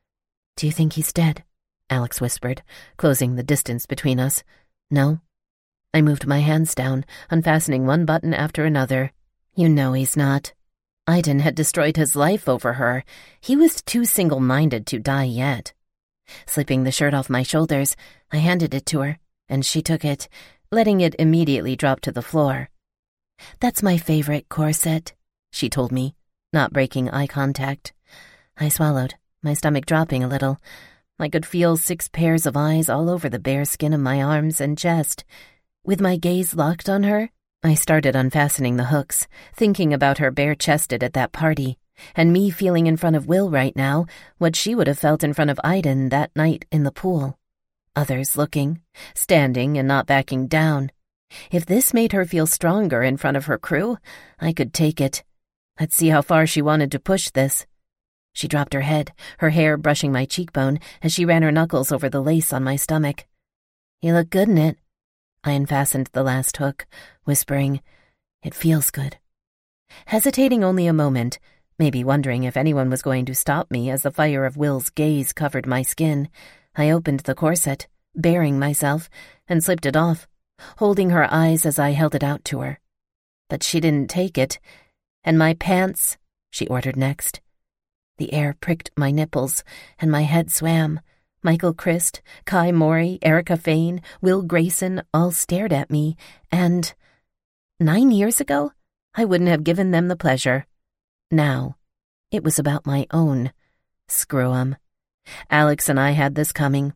"Do you think he's dead?" Alex whispered, closing the distance between us. "No." I moved my hands down, unfastening one button after another. "You know he's not. Aiden had destroyed his life over her. He was too single-minded to die yet." Slipping the shirt off my shoulders, I handed it to her, and she took it, letting it immediately drop to the floor. "That's my favorite corset," she told me, not breaking eye contact. I swallowed, my stomach dropping a little. I could feel six pairs of eyes all over the bare skin of my arms and chest. With my gaze locked on her, I started unfastening the hooks, thinking about her bare-chested at that party, and me feeling in front of Will right now what she would have felt in front of Aiden that night in the pool. Others looking, standing and not backing down. If this made her feel stronger in front of her crew, I could take it. Let's see how far she wanted to push this. She dropped her head, her hair brushing my cheekbone as she ran her knuckles over the lace on my stomach. "You look good in it." I unfastened the last hook, whispering, "It feels good." Hesitating only a moment, maybe wondering if anyone was going to stop me as the fire of Will's gaze covered my skin, I opened the corset, baring myself, and slipped it off, holding her eyes as I held it out to her. But she didn't take it. "And my pants," she ordered next. The air pricked my nipples, and my head swam. Michael Christ, Kai Mori, Erica Fain, Will Grayson all stared at me, and nine years ago, I wouldn't have given them the pleasure. Now, it was about my own. Screw 'em. Alex and I had this coming.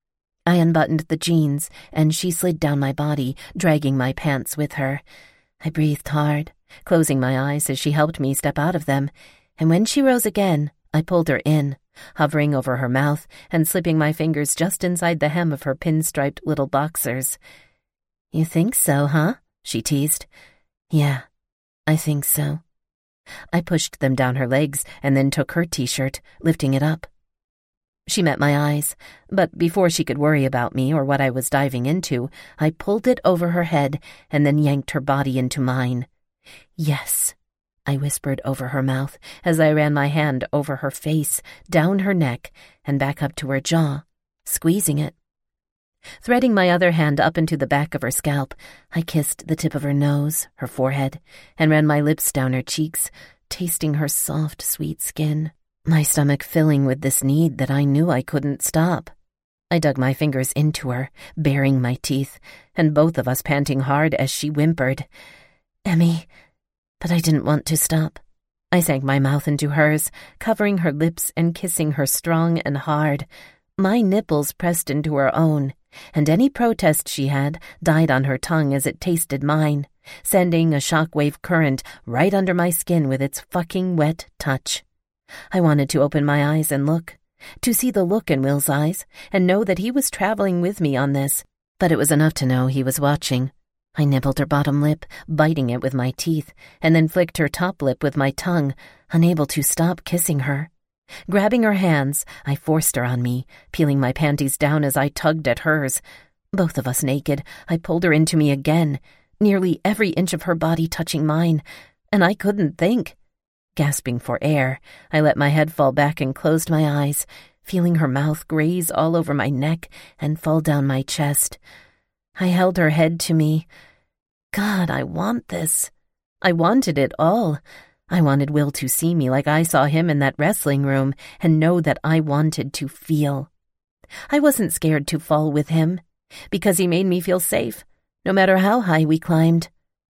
I unbuttoned the jeans, and she slid down my body, dragging my pants with her. I breathed hard, closing my eyes as she helped me step out of them, and when she rose again, I pulled her in, hovering over her mouth and slipping my fingers just inside the hem of her pinstriped little boxers. "You think so, huh?" she teased. "Yeah, I think so." I pushed them down her legs and then took her t-shirt, lifting it up. She met my eyes, but before she could worry about me or what I was diving into, I pulled it over her head and then yanked her body into mine. "Yes," I whispered over her mouth as I ran my hand over her face, down her neck, and back up to her jaw, squeezing it. Threading my other hand up into the back of her scalp, I kissed the tip of her nose, her forehead, and ran my lips down her cheeks, tasting her soft, sweet skin, my stomach filling with this need that I knew I couldn't stop. I dug my fingers into her, baring my teeth, and both of us panting hard as she whimpered, "Emmy," but I didn't want to stop. I sank my mouth into hers, covering her lips and kissing her strong and hard. My nipples pressed into her own, and any protest she had died on her tongue as it tasted mine, sending a shockwave current right under my skin with its fucking wet touch. I wanted to open my eyes and look, to see the look in Will's eyes and know that he was traveling with me on this, but it was enough to know he was watching. I nibbled her bottom lip, biting it with my teeth, and then flicked her top lip with my tongue, unable to stop kissing her. Grabbing her hands, I forced her on me, peeling my panties down as I tugged at hers. Both of us naked, I pulled her into me again, nearly every inch of her body touching mine, and I couldn't think. Gasping for air, I let my head fall back and closed my eyes, feeling her mouth graze all over my neck and fall down my chest. I held her head to me. God, I want this. I wanted it all. I wanted Will to see me like I saw him in that wrestling room and know that I wanted to feel. I wasn't scared to fall with him, because he made me feel safe, no matter how high we climbed.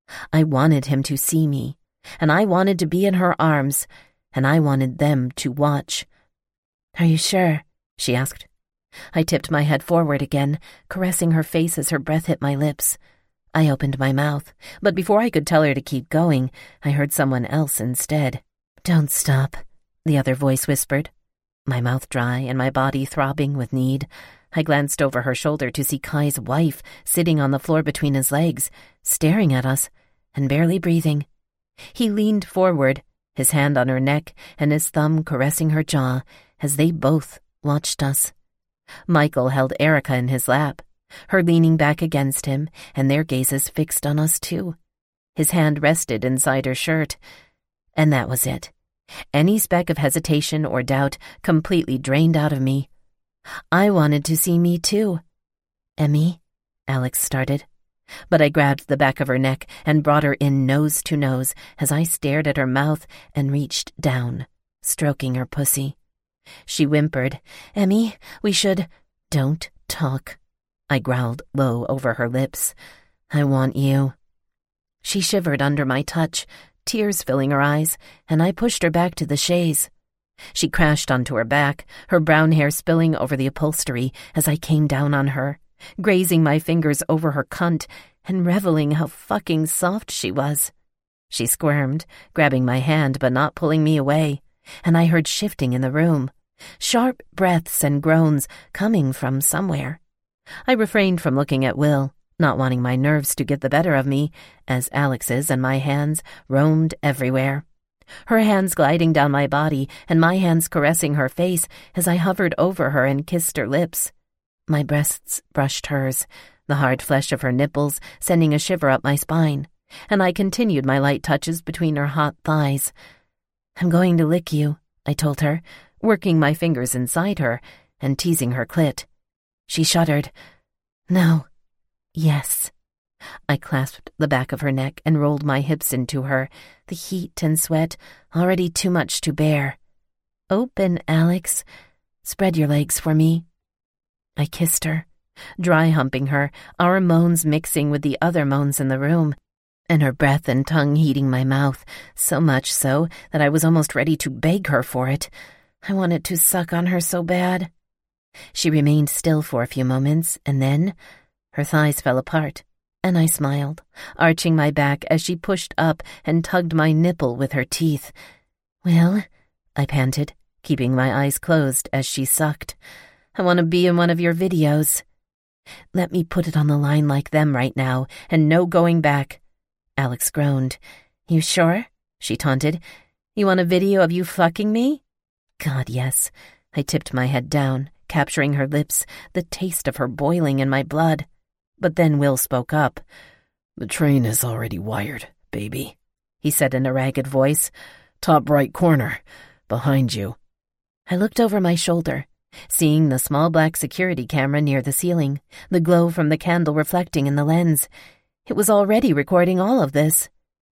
I wanted him to see me, and I wanted to be in her arms, and I wanted them to watch. "Are you sure?" she asked. I tipped my head forward again, caressing her face as her breath hit my lips. I opened my mouth, but before I could tell her to keep going, I heard someone else instead. "Don't stop," the other voice whispered. My mouth dry and my body throbbing with need, I glanced over her shoulder to see Kai's wife sitting on the floor between his legs, staring at us and barely breathing. He leaned forward, his hand on her neck and his thumb caressing her jaw as they both watched us. Michael held Erica in his lap, her leaning back against him and their gazes fixed on us too. His hand rested inside her shirt. And that was it. Any speck of hesitation or doubt completely drained out of me. I wanted to see me too. Emmy, Alex started. But I grabbed the back of her neck and brought her in nose to nose as I stared at her mouth and reached down, stroking her pussy. She whimpered, Emmy, we should... Don't talk. I growled low over her lips. I want you. She shivered under my touch, tears filling her eyes, and I pushed her back to the chaise. She crashed onto her back, her brown hair spilling over the upholstery as I came down on her, grazing my fingers over her cunt and reveling how fucking soft she was. She squirmed, grabbing my hand but not pulling me away, and I heard shifting in the room, sharp breaths and groans coming from somewhere. I refrained from looking at Will, not wanting my nerves to get the better of me, as Alex's and my hands roamed everywhere. Her hands gliding down my body and my hands caressing her face as I hovered over her and kissed her lips. My breasts brushed hers, the hard flesh of her nipples sending a shiver up my spine, and I continued my light touches between her hot thighs. I'm going to lick you, I told her, working my fingers inside her and teasing her clit. She shuddered. No. Yes. I clasped the back of her neck and rolled my hips into her, the heat and sweat already too much to bear. Open, Alex. Spread your legs for me. I kissed her, dry humping her, our moans mixing with the other moans in the room, and her breath and tongue heating my mouth, so much so that I was almost ready to beg her for it. I wanted to suck on her so bad. She remained still for a few moments, and then her thighs fell apart, and I smiled, arching my back as she pushed up and tugged my nipple with her teeth. Well, I panted, keeping my eyes closed as she sucked. I want to be in one of your videos. Let me put it on the line like them right now, and no going back. Alex groaned. You sure? She taunted. You want a video of you fucking me? God, yes. I tipped my head down, capturing her lips, the taste of her boiling in my blood. But then Will spoke up. The train is already wired, baby, he said in a ragged voice. Top right corner, behind you. I looked over my shoulder, seeing the small black security camera near the ceiling, the glow from the candle reflecting in the lens. It was already recording all of this.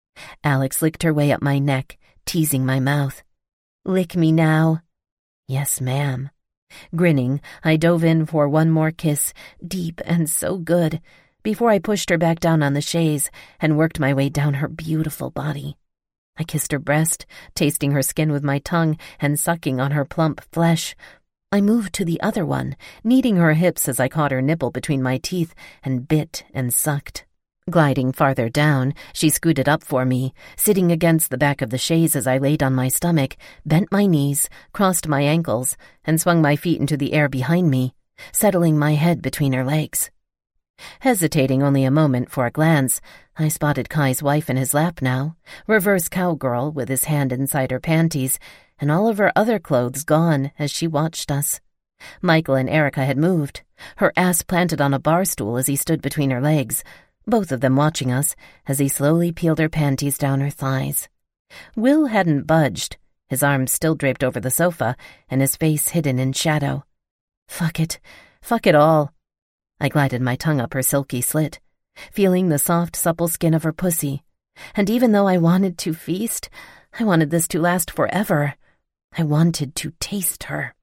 Alex licked her way up my neck, teasing my mouth. Lick me now. Yes, ma'am. Grinning, I dove in for one more kiss, deep and so good, before I pushed her back down on the chaise and worked my way down her beautiful body. I kissed her breast, tasting her skin with my tongue and sucking on her plump flesh. I moved to the other one, kneading her hips as I caught her nipple between my teeth and bit and sucked. Gliding farther down, she scooted up for me, sitting against the back of the chaise as I laid on my stomach, bent my knees, crossed my ankles, and swung my feet into the air behind me, settling my head between her legs. Hesitating only a moment for a glance, I spotted Kai's wife in his lap now, reverse cowgirl with his hand inside her panties, and all of her other clothes gone as she watched us. Michael and Erica had moved, her ass planted on a bar stool as he stood between her legs, both of them watching us as he slowly peeled her panties down her thighs. Will hadn't budged, his arms still draped over the sofa and his face hidden in shadow. Fuck it. Fuck it all. I glided my tongue up her silky slit, feeling the soft, supple skin of her pussy. And even though I wanted to feast, I wanted this to last forever. I wanted to taste her.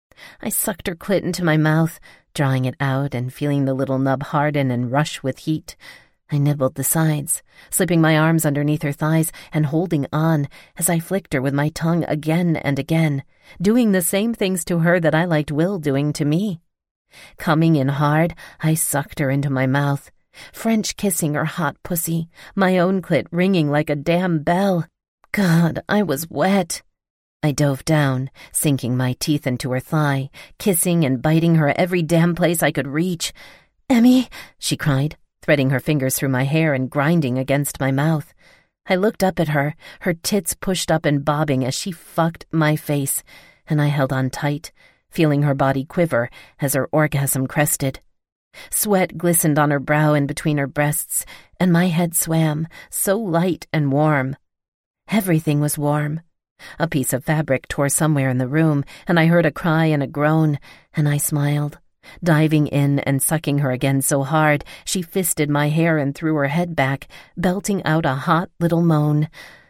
I sucked her clit into my mouth, drawing it out and feeling the little nub harden and rush with heat. I nibbled the sides, slipping my arms underneath her thighs and holding on as I flicked her with my tongue again and again, doing the same things to her that I liked Will doing to me. Coming in hard, I sucked her into my mouth, French kissing her hot pussy, my own clit ringing like a damn bell. God, I was wet. I dove down, sinking my teeth into her thigh, kissing and biting her every damn place I could reach. "Emmy," she cried, threading her fingers through my hair and grinding against my mouth. I looked up at her, her tits pushed up and bobbing as she fucked my face, and I held on tight, feeling her body quiver as her orgasm crested. Sweat glistened on her brow and between her breasts, and my head swam, so light and warm. Everything was warm. A piece of fabric tore somewhere in the room, and I heard a cry and a groan, and I smiled, diving in and sucking her again so hard she fisted my hair and threw her head back, belting out a hot little moan.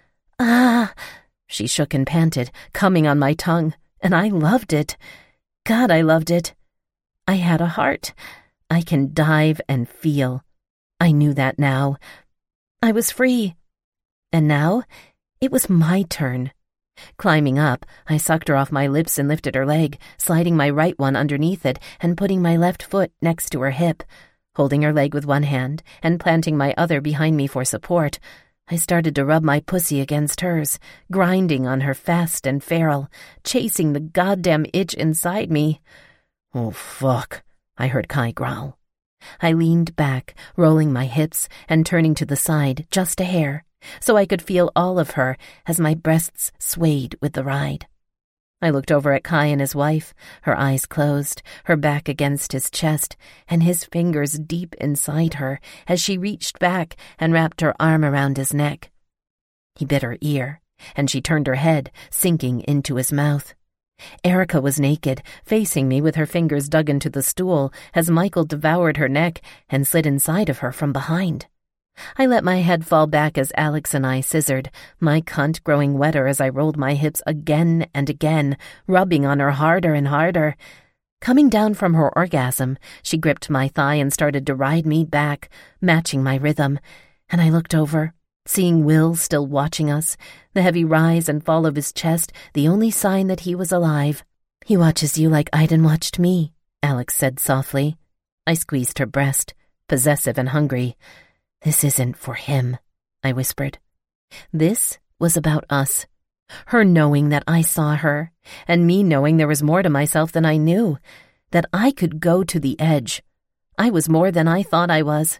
"Ah!" she shook and panted, coming on my tongue, and I loved it. God, I loved it. I had a heart. I can dive and feel. I knew that now. I was free. And now, it was my turn. Climbing up, I sucked her off my lips and lifted her leg, sliding my right one underneath it and putting my left foot next to her hip. Holding her leg with one hand and planting my other behind me for support, I started to rub my pussy against hers, grinding on her fast and feral, chasing the goddamn itch inside me. "Oh, fuck," I heard Kai growl. I leaned back, rolling my hips and turning to the side just a hair, so I could feel all of her as my breasts swayed with the ride. I looked over at Kai and his wife, her eyes closed, her back against his chest, and his fingers deep inside her as she reached back and wrapped her arm around his neck. He bit her ear, and she turned her head, sinking into his mouth. Erica was naked, facing me with her fingers dug into the stool as Michael devoured her neck and slid inside of her from behind. I let my head fall back as Alex and I scissored, my cunt growing wetter as I rolled my hips again and again, rubbing on her harder and harder. Coming down from her orgasm, she gripped my thigh and started to ride me back, matching my rhythm, and I looked over, seeing Will still watching us, the heavy rise and fall of his chest the only sign that he was alive. "He watches you like Aiden watched me," Alex said softly. I squeezed her breast, possessive and hungry. "This isn't for him," I whispered. This was about us. Her knowing that I saw her, and me knowing there was more to myself than I knew, that I could go to the edge. I was more than I thought I was.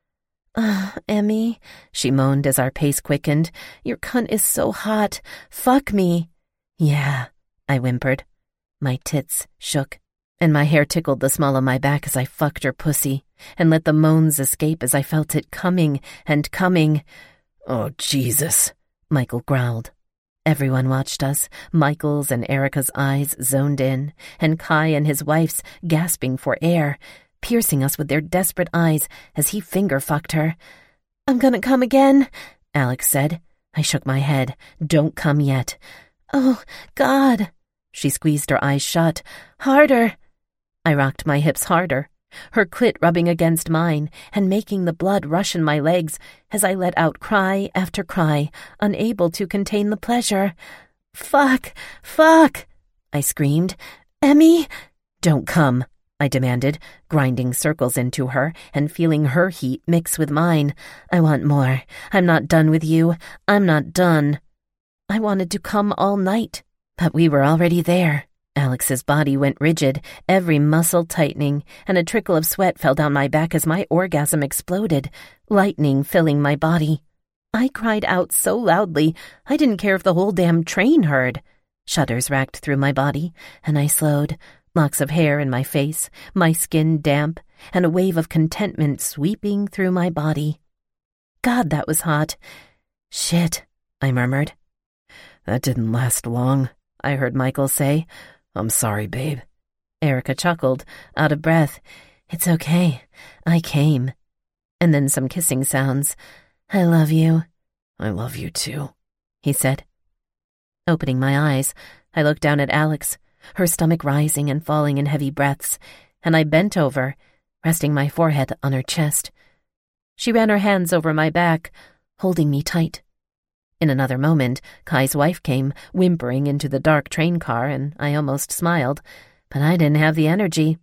"Ah, Emmy," she moaned as our pace quickened. "Your cunt is so hot. Fuck me." "Yeah," I whimpered. My tits shook, and my hair tickled the small of my back as I fucked her pussy, and let the moans escape as I felt it coming and coming. "Oh, Jesus," Michael growled. Everyone watched us, Michael's and Erica's eyes zoned in, and Kai and his wife's gasping for air, piercing us with their desperate eyes as he finger-fucked her. "I'm gonna come again," Alex said. I shook my head. "Don't come yet." "Oh, God." She squeezed her eyes shut. "Harder." I rocked my hips harder, her clit rubbing against mine and making the blood rush in my legs as I let out cry after cry, unable to contain the pleasure. "Fuck! Fuck!" I screamed. "Emmy!" "Don't come," I demanded, grinding circles into her and feeling her heat mix with mine. "I want more. I'm not done with you. I'm not done." I wanted to come all night, but we were already there. Alex's body went rigid, every muscle tightening, and a trickle of sweat fell down my back as my orgasm exploded, lightning filling my body. I cried out so loudly, I didn't care if the whole damn train heard. Shudders racked through my body, and I slowed, locks of hair in my face, my skin damp, and a wave of contentment sweeping through my body. God, that was hot. "Shit," I murmured. "That didn't last long," I heard Michael say. "I'm sorry, babe." Erica chuckled, out of breath. "It's okay. I came." And then some kissing sounds. "I love you." "I love you too," he said. Opening my eyes, I looked down at Alex, her stomach rising and falling in heavy breaths, and I bent over, resting my forehead on her chest. She ran her hands over my back, holding me tight. In another moment, Kai's wife came, whimpering into the dark train car, and I almost smiled, but I didn't have the energy.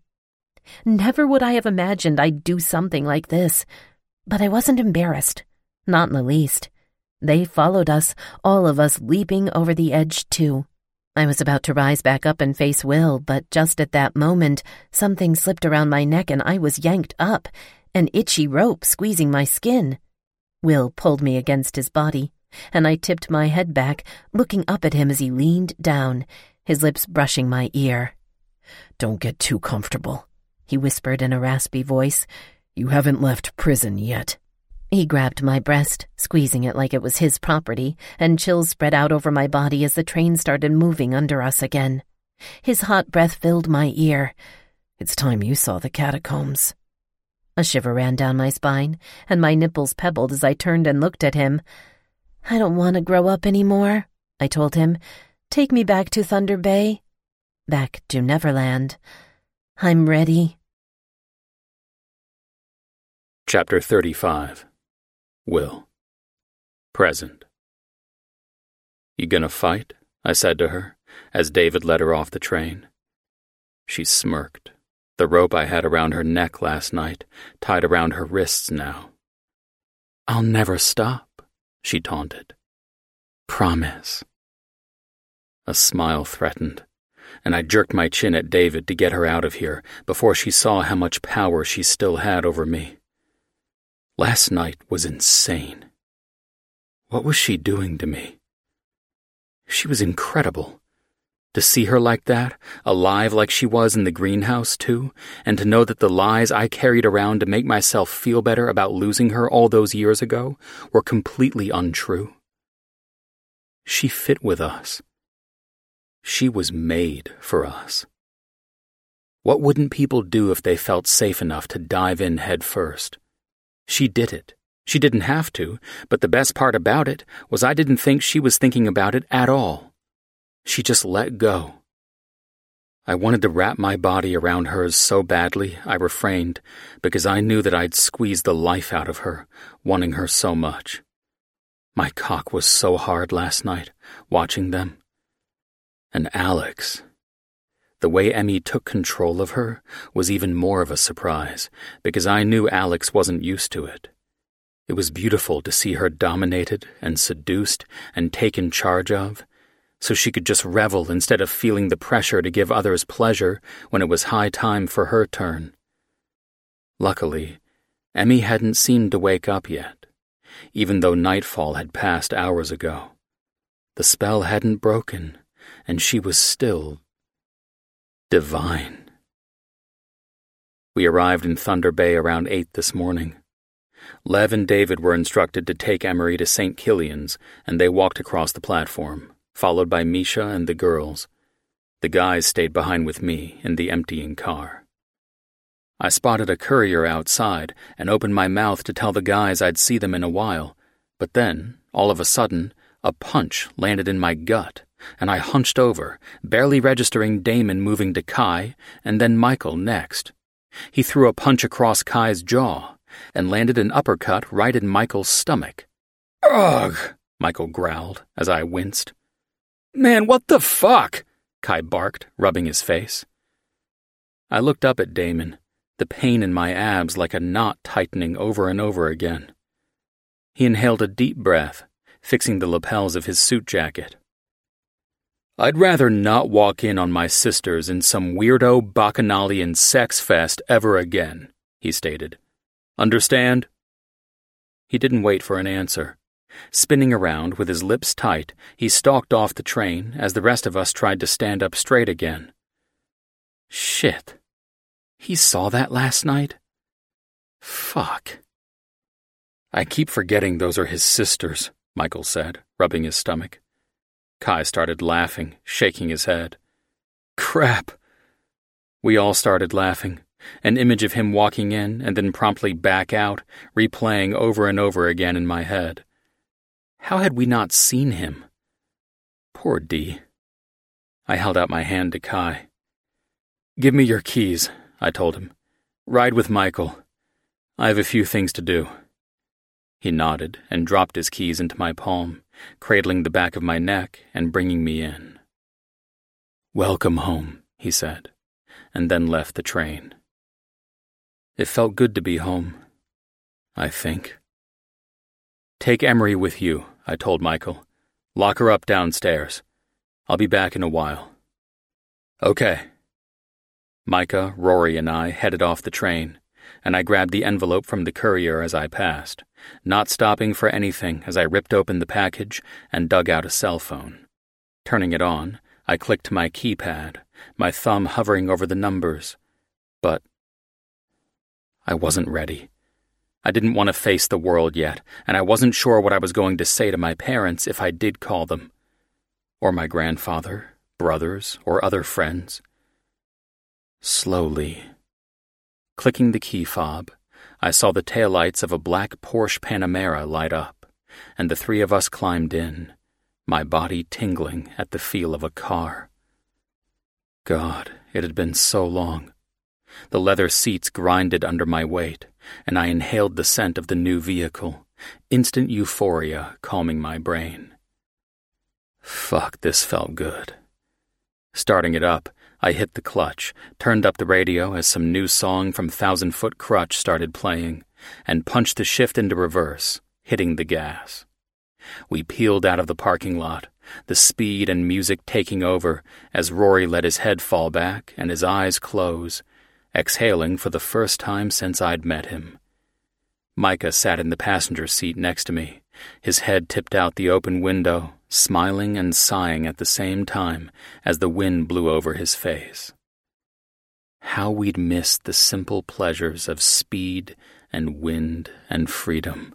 Never would I have imagined I'd do something like this, but I wasn't embarrassed, not in the least. They followed us, all of us leaping over the edge too. I was about to rise back up and face Will, but just at that moment, something slipped around my neck and I was yanked up, an itchy rope squeezing my skin. Will pulled me against his body, and I tipped my head back, looking up at him as he leaned down, his lips brushing my ear. "Don't get too comfortable," he whispered in a raspy voice. "You haven't left prison yet." He grabbed my breast, squeezing it like it was his property, and chills spread out over my body as the train started moving under us again. His hot breath filled my ear. "It's time you saw the catacombs." A shiver ran down my spine, and my nipples pebbled as I turned and looked at him. "I don't want to grow up anymore," I told him. "Take me back to Thunder Bay. Back to Neverland. I'm ready." Chapter thirty-five. Will. Present. "You gonna fight?" I said to her, as David led her off the train. She smirked. The rope I had around her neck last night tied around her wrists now. "I'll never stop," she taunted. "Promise." A smile threatened, and I jerked my chin at David to get her out of here before she saw how much power she still had over me. Last night was insane. What was she doing to me? She was incredible. To see her like that, alive like she was in the greenhouse, too, and to know that the lies I carried around to make myself feel better about losing her all those years ago were completely untrue. She fit with us. She was made for us. What wouldn't people do if they felt safe enough to dive in head first? She did it. She didn't have to, but the best part about it was I didn't think she was thinking about it at all. She just let go. I wanted to wrap my body around hers so badly I refrained, because I knew that I'd squeeze the life out of her, wanting her so much. My cock was so hard last night, watching them. And Alex. The way Emmy took control of her was even more of a surprise, because I knew Alex wasn't used to it. It was beautiful to see her dominated and seduced and taken charge of, so she could just revel instead of feeling the pressure to give others pleasure when it was high time for her turn. Luckily, Emmy hadn't seemed to wake up yet, even though nightfall had passed hours ago. The spell hadn't broken, and she was still divine. We arrived in Thunder Bay around eight this morning. Lev and David were instructed to take Emery to Saint Killian's, and they walked across the platform, followed by Misha and the girls. The guys stayed behind with me in the emptying car. I spotted a courier outside and opened my mouth to tell the guys I'd see them in a while, but then, all of a sudden, a punch landed in my gut, and I hunched over, barely registering Damon moving to Kai, and then Michael next. He threw a punch across Kai's jaw, and landed an uppercut right in Michael's stomach. "Ugh!" Michael growled as I winced. "Man, what the fuck?" Kai barked, rubbing his face. I looked up at Damon, the pain in my abs like a knot tightening over and over again. He inhaled a deep breath, fixing the lapels of his suit jacket. "I'd rather not walk in on my sisters in some weirdo bacchanalian sex fest ever again," he stated. "Understand?" He didn't wait for an answer. Spinning around with his lips tight, he stalked off the train as the rest of us tried to stand up straight again. Shit. He saw that last night? Fuck. "I keep forgetting those are his sisters," Michael said, rubbing his stomach. Kai started laughing, shaking his head. "Crap." We all started laughing, an image of him walking in and then promptly back out, replaying over and over again in my head. How had we not seen him? Poor D. I held out my hand to Kai. "Give me your keys," I told him. "Ride with Michael. I have a few things to do." He nodded and dropped his keys into my palm, cradling the back of my neck and bringing me in. "Welcome home," he said, and then left the train. It felt good to be home, I think. "Take Emery with you," I told Michael. "Lock her up downstairs. I'll be back in a while. Okay. Micah, Rory, and I headed off the train, and I grabbed the envelope from the courier as I passed, not stopping for anything as I ripped open the package and dug out a cell phone. Turning it on, I clicked my keypad, my thumb hovering over the numbers. But I wasn't ready. I didn't want to face the world yet, and I wasn't sure what I was going to say to my parents if I did call them. Or my grandfather, brothers, or other friends. Slowly, clicking the key fob, I saw the taillights of a black Porsche Panamera light up, and the three of us climbed in, my body tingling at the feel of a car. God, it had been so long. The leather seats grinded under my weight, and I inhaled the scent of the new vehicle, instant euphoria calming my brain. Fuck, this felt good. Starting it up, I hit the clutch, turned up the radio as some new song from Thousand Foot Crutch started playing, and punched the shift into reverse, hitting the gas. We peeled out of the parking lot, the speed and music taking over as Rory let his head fall back and his eyes close, exhaling for the first time since I'd met him. Micah sat in the passenger seat next to me, his head tipped out the open window, smiling and sighing at the same time as the wind blew over his face. How we'd missed the simple pleasures of speed and wind and freedom.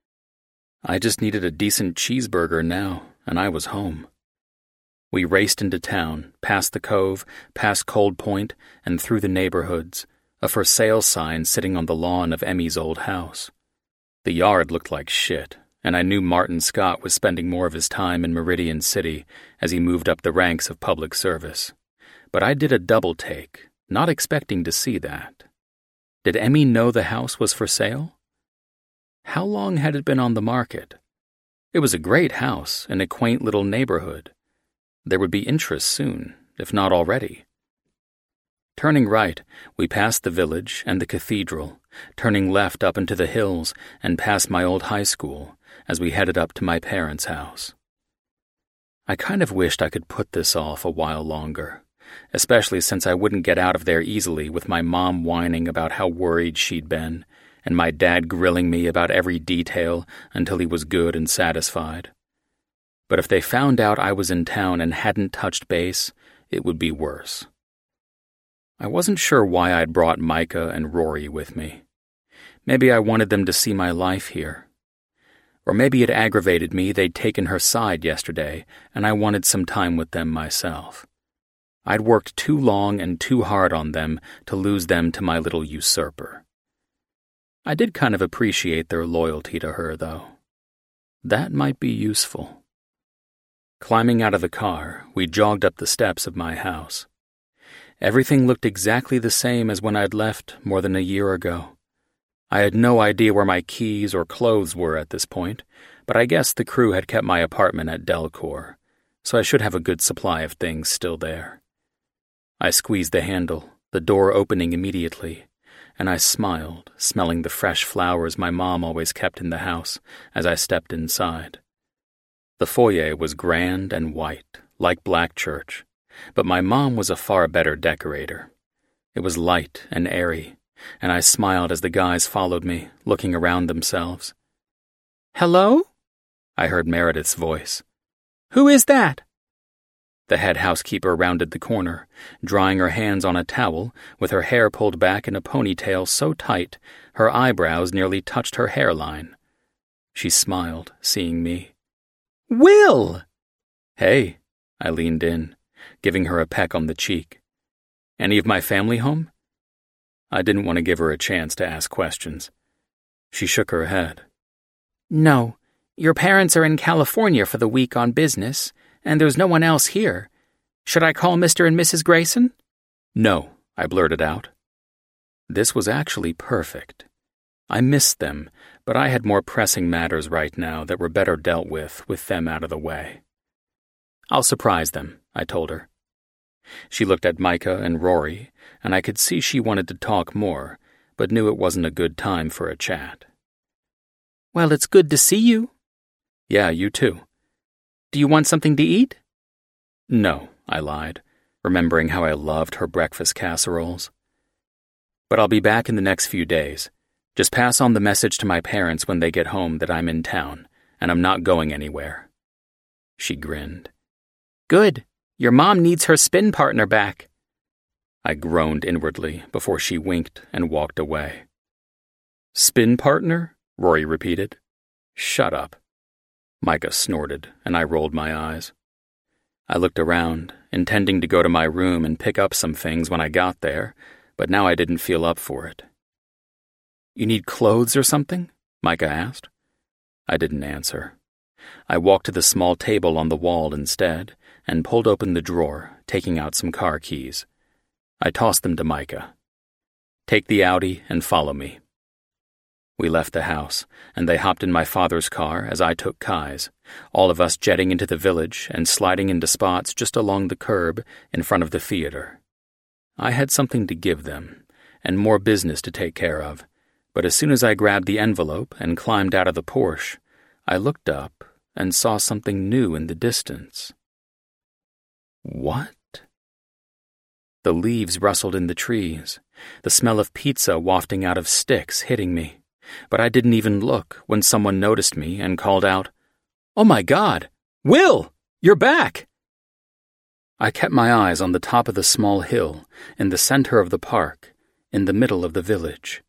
I just needed a decent cheeseburger now, and I was home. We raced into town, past the Cove, past Cold Point, and through the neighborhoods, a for sale sign sitting on the lawn of Emmy's old house. The yard looked like shit, and I knew Martin Scott was spending more of his time in Meridian City as he moved up the ranks of public service. But I did a double take, not expecting to see that. Did Emmy know the house was for sale? How long had it been on the market? It was a great house in a quaint little neighborhood. There would be interest soon, if not already. Turning right, we passed the village and the cathedral, turning left up into the hills and past my old high school as we headed up to my parents' house. I kind of wished I could put this off a while longer, especially since I wouldn't get out of there easily with my mom whining about how worried she'd been and my dad grilling me about every detail until he was good and satisfied. But if they found out I was in town and hadn't touched base, it would be worse. I wasn't sure why I'd brought Micah and Rory with me. Maybe I wanted them to see my life here. Or maybe it aggravated me they'd taken her side yesterday and I wanted some time with them myself. I'd worked too long and too hard on them to lose them to my little usurper. I did kind of appreciate their loyalty to her, though. That might be useful. Climbing out of the car, we jogged up the steps of my house. Everything looked exactly the same as when I'd left more than a year ago. I had no idea where my keys or clothes were at this point, but I guess the crew had kept my apartment at Delcor, so I should have a good supply of things still there. I squeezed the handle, the door opening immediately, and I smiled, smelling the fresh flowers my mom always kept in the house as I stepped inside. The foyer was grand and white, like Black Church, but my mom was a far better decorator. It was light and airy, and I smiled as the guys followed me, looking around themselves. "Hello?" I heard Meredith's voice. "Who is that?" The head housekeeper rounded the corner, drying her hands on a towel, with her hair pulled back in a ponytail so tight her eyebrows nearly touched her hairline. She smiled, seeing me. "Will!" "Hey," I leaned in, giving her a peck on the cheek. "Any of my family home?" I didn't want to give her a chance to ask questions. She shook her head. "No, your parents are in California for the week on business, and there's no one else here. Should I call Mister and Missus Grayson?" "No," I blurted out. This was actually perfect. I missed them, but I had more pressing matters right now that were better dealt with with them out of the way. "I'll surprise them," I told her. She looked at Micah and Rory, and I could see she wanted to talk more, but knew it wasn't a good time for a chat. "Well, it's good to see you." "Yeah, you too." "Do you want something to eat?" No, I lied, remembering how I loved her breakfast casseroles. But I'll be back in the next few days. Just pass on the message to my parents when they get home that I'm in town, and I'm not going anywhere. She grinned. Good. Your mom needs her spin partner back. I groaned inwardly before she winked and walked away. Spin partner? Rory repeated. Shut up. Micah snorted, and I rolled my eyes. I looked around, intending to go to my room and pick up some things when I got there, but now I didn't feel up for it. You need clothes or something? Micah asked. I didn't answer. I walked to the small table on the wall instead and pulled open the drawer, taking out some car keys. I tossed them to Micah. Take the Audi and follow me. We left the house, and they hopped in my father's car as I took Kai's, all of us jetting into the village and sliding into spots just along the curb in front of the theater. I had something to give them, and more business to take care of, but as soon as I grabbed the envelope and climbed out of the Porsche, I looked up and saw something new in the distance. What? The leaves rustled in the trees, the smell of pizza wafting out of sticks hitting me. But I didn't even look when someone noticed me and called out, "Oh my God! Will! You're back!" I kept my eyes on the top of the small hill in the center of the park, in the middle of the village.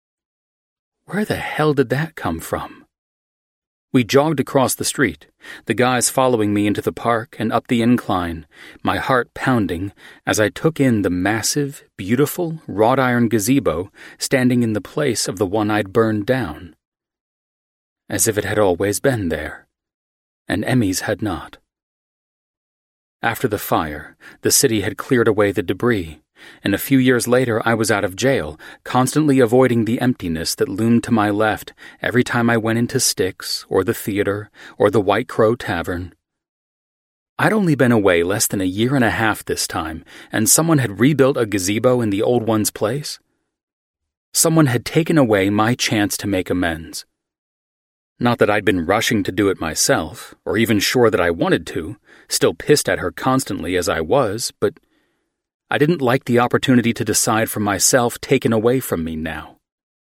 Where the hell did that come from? We jogged across the street, the guys following me into the park and up the incline, my heart pounding as I took in the massive, beautiful, wrought-iron gazebo standing in the place of the one I'd burned down. As if it had always been there, and Emmy's had not. After the fire, the city had cleared away the debris, and a few years later I was out of jail, constantly avoiding the emptiness that loomed to my left every time I went into Styx, or the theater, or the White Crow Tavern. I'd only been away less than a year and a half this time, and someone had rebuilt a gazebo in the old one's place. Someone had taken away my chance to make amends. Not that I'd been rushing to do it myself, or even sure that I wanted to, still pissed at her constantly as I was, but I didn't like the opportunity to decide for myself taken away from me now.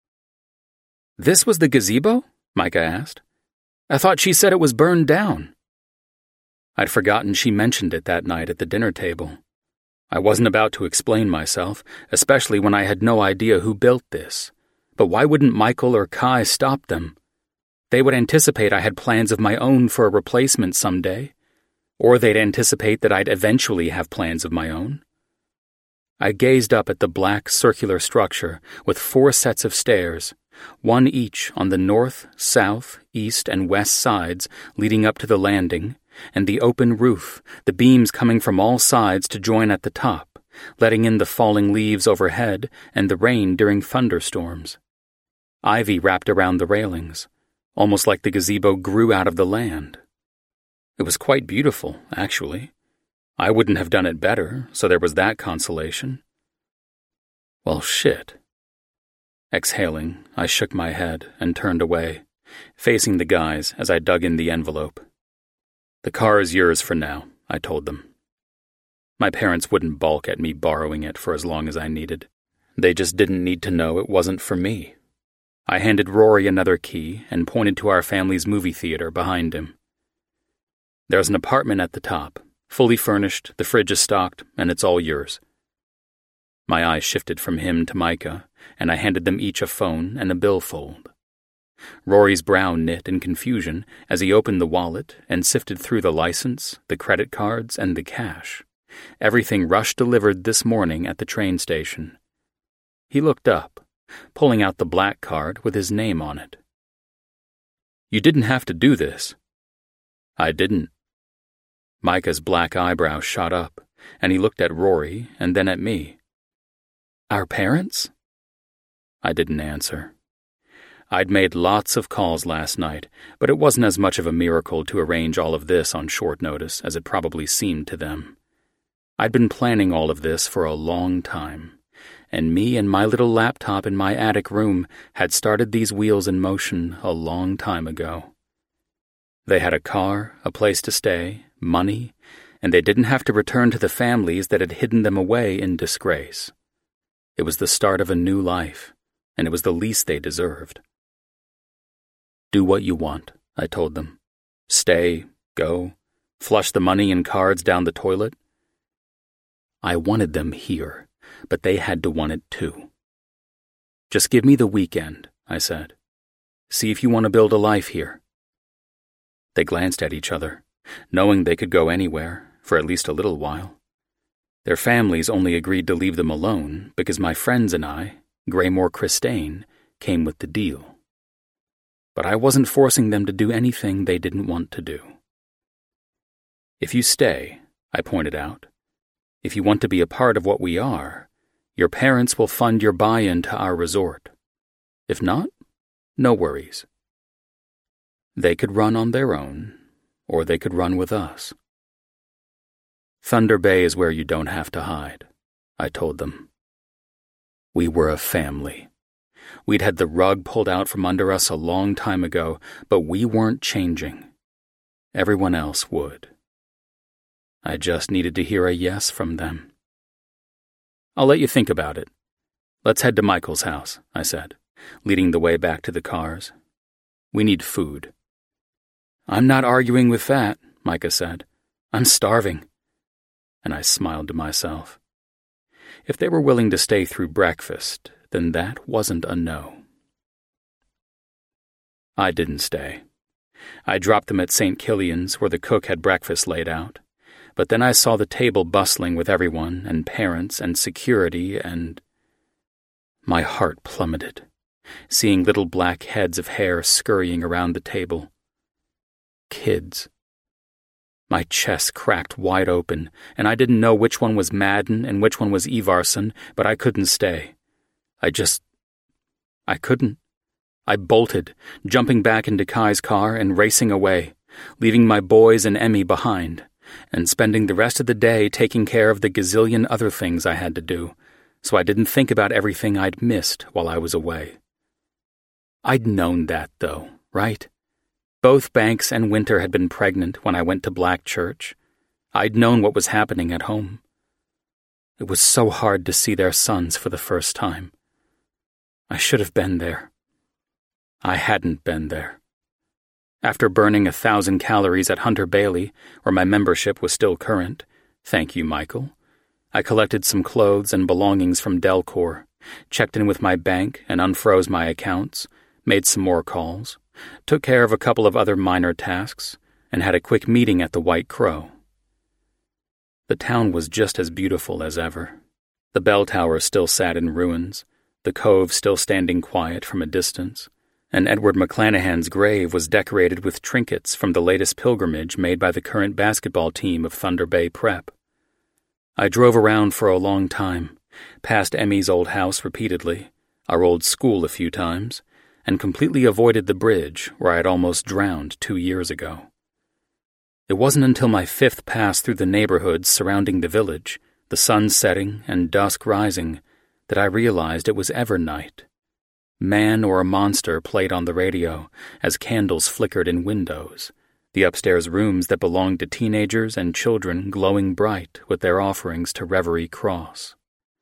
"This was the gazebo?" Micah asked. "I thought she said it was burned down." I'd forgotten she mentioned it that night at the dinner table. I wasn't about to explain myself, especially when I had no idea who built this. But why wouldn't Michael or Kai stop them? They would anticipate I had plans of my own for a replacement someday, or they'd anticipate that I'd eventually have plans of my own. I gazed up at the black circular structure with four sets of stairs, one each on the north, south, east, and west sides leading up to the landing, and the open roof, the beams coming from all sides to join at the top, letting in the falling leaves overhead and the rain during thunderstorms. Ivy wrapped around the railings, almost like the gazebo grew out of the land. It was quite beautiful, actually. I wouldn't have done it better, so there was that consolation. Well, shit. Exhaling, I shook my head and turned away, facing the guys as I dug in the envelope. "The car is yours for now," I told them. My parents wouldn't balk at me borrowing it for as long as I needed. They just didn't need to know it wasn't for me. I handed Rory another key and pointed to our family's movie theater behind him. "There's an apartment at the top, fully furnished, the fridge is stocked, and it's all yours." My eyes shifted from him to Micah, and I handed them each a phone and a billfold. Rory's brow knit in confusion as he opened the wallet and sifted through the license, the credit cards, and the cash. Everything Rush delivered this morning at the train station. He looked up, pulling out the black card with his name on it. "You didn't have to do this." "I didn't." Micah's black eyebrow shot up, and he looked at Rory and then at me. "Our parents?" I didn't answer. I'd made lots of calls last night, but it wasn't as much of a miracle to arrange all of this on short notice as it probably seemed to them. I'd been planning all of this for a long time, and me and my little laptop in my attic room had started these wheels in motion a long time ago. They had a car, a place to stay, money, and they didn't have to return to the families that had hidden them away in disgrace. It was the start of a new life, and it was the least they deserved. Do what you want, I told them. Stay, go, flush the money and cards down the toilet. I wanted them here, but they had to want it too. Just give me the weekend, I said. See if you want to build a life here. They glanced at each other, knowing they could go anywhere, for at least a little while. Their families only agreed to leave them alone because my friends and I, Graymore Christane, came with the deal. But I wasn't forcing them to do anything they didn't want to do. If you stay, I pointed out, if you want to be a part of what we are, your parents will fund your buy-in to our resort. If not, no worries. They could run on their own, or they could run with us. Thunder Bay is where you don't have to hide, I told them. We were a family. We'd had the rug pulled out from under us a long time ago, but we weren't changing. Everyone else would. I just needed to hear a yes from them. I'll let you think about it. Let's head to Michael's house, I said, leading the way back to the cars. We need food. I'm not arguing with that, Micah said. I'm starving. And I smiled to myself. If they were willing to stay through breakfast, then that wasn't a no. I didn't stay. I dropped them at Saint Killian's where the cook had breakfast laid out, but then I saw the table bustling with everyone and parents and security and... My heart plummeted, seeing little black heads of hair scurrying around the table. Kids. My chest cracked wide open, and I didn't know which one was Madden and which one was Ivarson, but I couldn't stay. I just... I couldn't. I bolted, jumping back into Kai's car and racing away, leaving my boys and Emmy behind, and spending the rest of the day taking care of the gazillion other things I had to do, so I didn't think about everything I'd missed while I was away. I'd known that, though, right? Both Banks and Winter had been pregnant when I went to Black Church. I'd known what was happening at home. It was so hard to see their sons for the first time. I should have been there. I hadn't been there. After burning a thousand calories at Hunter Bailey, where my membership was still current, thank you, Michael, I collected some clothes and belongings from Delcor, checked in with my bank and unfroze my accounts, made some more calls, took care of a couple of other minor tasks, and had a quick meeting at the White Crow. The town was just as beautiful as ever. The bell tower still sat in ruins, the cove still standing quiet from a distance, and Edward McClanahan's grave was decorated with trinkets from the latest pilgrimage made by the current basketball team of Thunder Bay Prep. I drove around for a long time, passed Emmy's old house repeatedly, our old school a few times, and completely avoided the bridge where I had almost drowned two years ago. It wasn't until my fifth pass through the neighborhoods surrounding the village, the sun setting and dusk rising, that I realized it was ever night. Man or a Monster played on the radio as candles flickered in windows, the upstairs rooms that belonged to teenagers and children glowing bright with their offerings to Reverie Cross.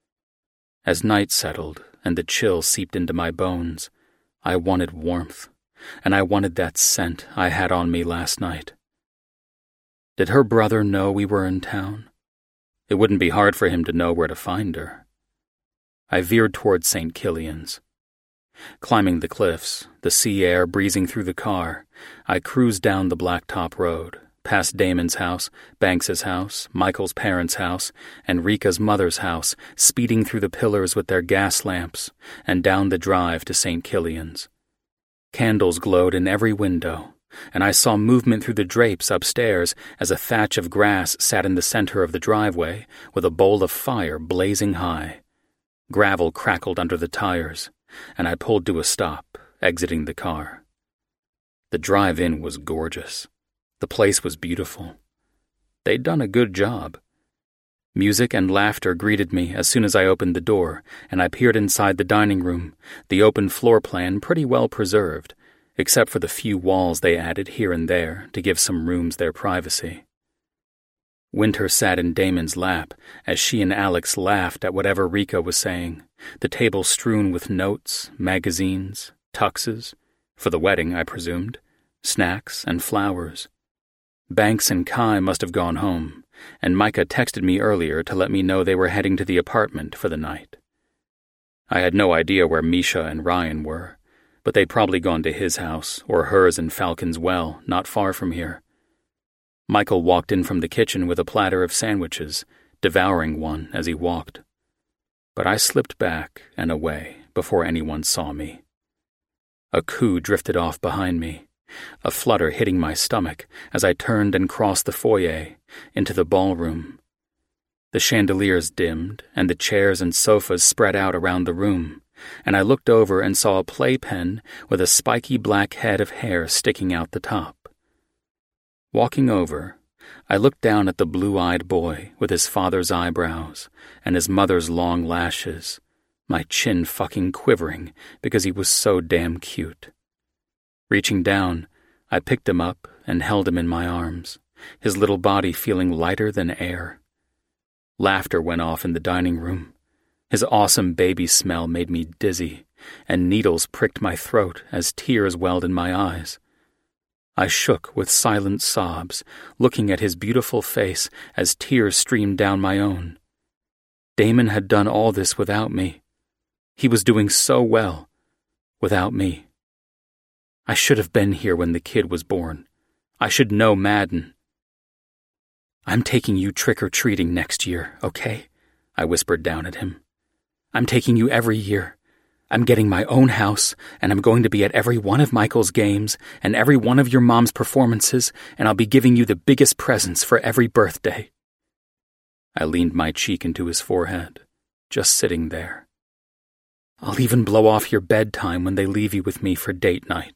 As night settled and the chill seeped into my bones, I wanted warmth, and I wanted that scent I had on me last night. Did her brother know we were in town? It wouldn't be hard for him to know where to find her. I veered toward Saint Killian's. Climbing the cliffs, the sea air breezing through the car, I cruised down the blacktop road, past Damon's house, Banks's house, Michael's parents' house, and Rika's mother's house, speeding through the pillars with their gas lamps, and down the drive to Saint Killian's. Candles glowed in every window, and I saw movement through the drapes upstairs as a thatch of grass sat in the center of the driveway with a bowl of fire blazing high. Gravel crackled under the tires, and I pulled to a stop, exiting the car. The drive-in was gorgeous. The place was beautiful. They'd done a good job. Music and laughter greeted me as soon as I opened the door, and I peered inside the dining room, the open floor plan pretty well preserved, except for the few walls they added here and there to give some rooms their privacy. Winter sat in Damon's lap as she and Alex laughed at whatever Rika was saying, the table strewn with notes, magazines, tuxes, for the wedding, I presumed, snacks and flowers. Banks and Kai must have gone home, and Micah texted me earlier to let me know they were heading to the apartment for the night. I had no idea where Misha and Ryan were, but they'd probably gone to his house or hers in Falcon's Well, not far from here. Michael walked in from the kitchen with a platter of sandwiches, devouring one as he walked. But I slipped back and away before anyone saw me. A coo drifted off behind me, a flutter hitting my stomach as I turned and crossed the foyer into the ballroom. The chandeliers dimmed and the chairs and sofas spread out around the room, and I looked over and saw a playpen with a spiky black head of hair sticking out the top. Walking over, I looked down at the blue-eyed boy with his father's eyebrows and his mother's long lashes, my chin fucking quivering because he was so damn cute. Reaching down, I picked him up and held him in my arms, his little body feeling lighter than air. Laughter went off in the dining room. His awesome baby smell made me dizzy, and needles pricked my throat as tears welled in my eyes. I shook with silent sobs, looking at his beautiful face as tears streamed down my own. Damon had done all this without me. He was doing so well, without me. I should have been here when the kid was born. I should know Madden. "I'm taking you trick-or-treating next year, okay?" I whispered down at him. "I'm taking you every year. I'm getting my own house, and I'm going to be at every one of Michael's games and every one of your mom's performances, and I'll be giving you the biggest presents for every birthday." I leaned my cheek into his forehead, just sitting there. "I'll even blow off your bedtime when they leave you with me for date night."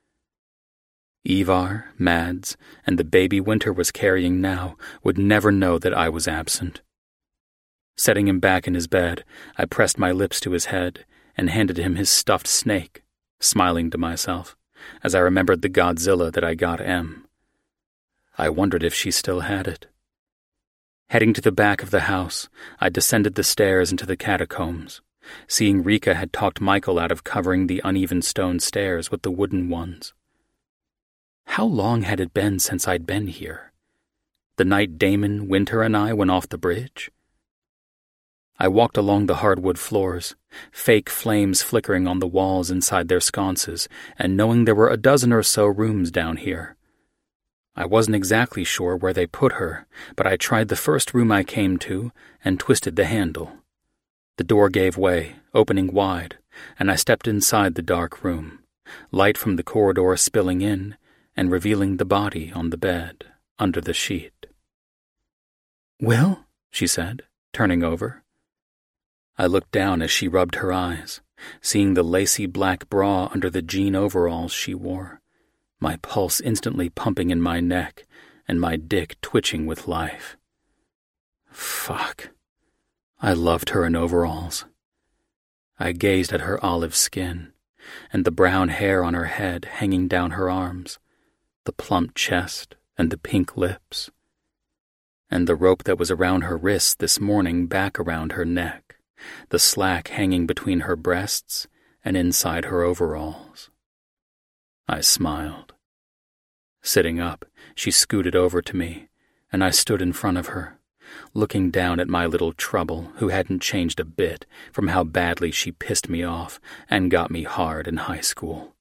Ivar, Mads, and the baby Winter was carrying now would never know that I was absent. Setting him back in his bed, I pressed my lips to his head and handed him his stuffed snake, smiling to myself, as I remembered the Godzilla that I got Em. I wondered if she still had it. Heading to the back of the house, I descended the stairs into the catacombs, seeing Rika had talked Michael out of covering the uneven stone stairs with the wooden ones. How long had it been since I'd been here? The night Damon, Winter, and I went off the bridge? I walked along the hardwood floors, fake flames flickering on the walls inside their sconces, and knowing there were a dozen or so rooms down here. I wasn't exactly sure where they put her, but I tried the first room I came to and twisted the handle. The door gave way, opening wide, and I stepped inside the dark room, light from the corridor spilling in and revealing the body on the bed under the sheet. "Will?" she said, turning over. I looked down as she rubbed her eyes, seeing the lacy black bra under the jean overalls she wore, my pulse instantly pumping in my neck and my dick twitching with life. Fuck. I loved her in overalls. I gazed at her olive skin, and the brown hair on her head hanging down her arms, the plump chest and the pink lips, and the rope that was around her wrists this morning back around her neck, the slack hanging between her breasts and inside her overalls. I smiled. Sitting up, she scooted over to me, and I stood in front of her, looking down at my little trouble who hadn't changed a bit from how badly she pissed me off and got me hard in high school.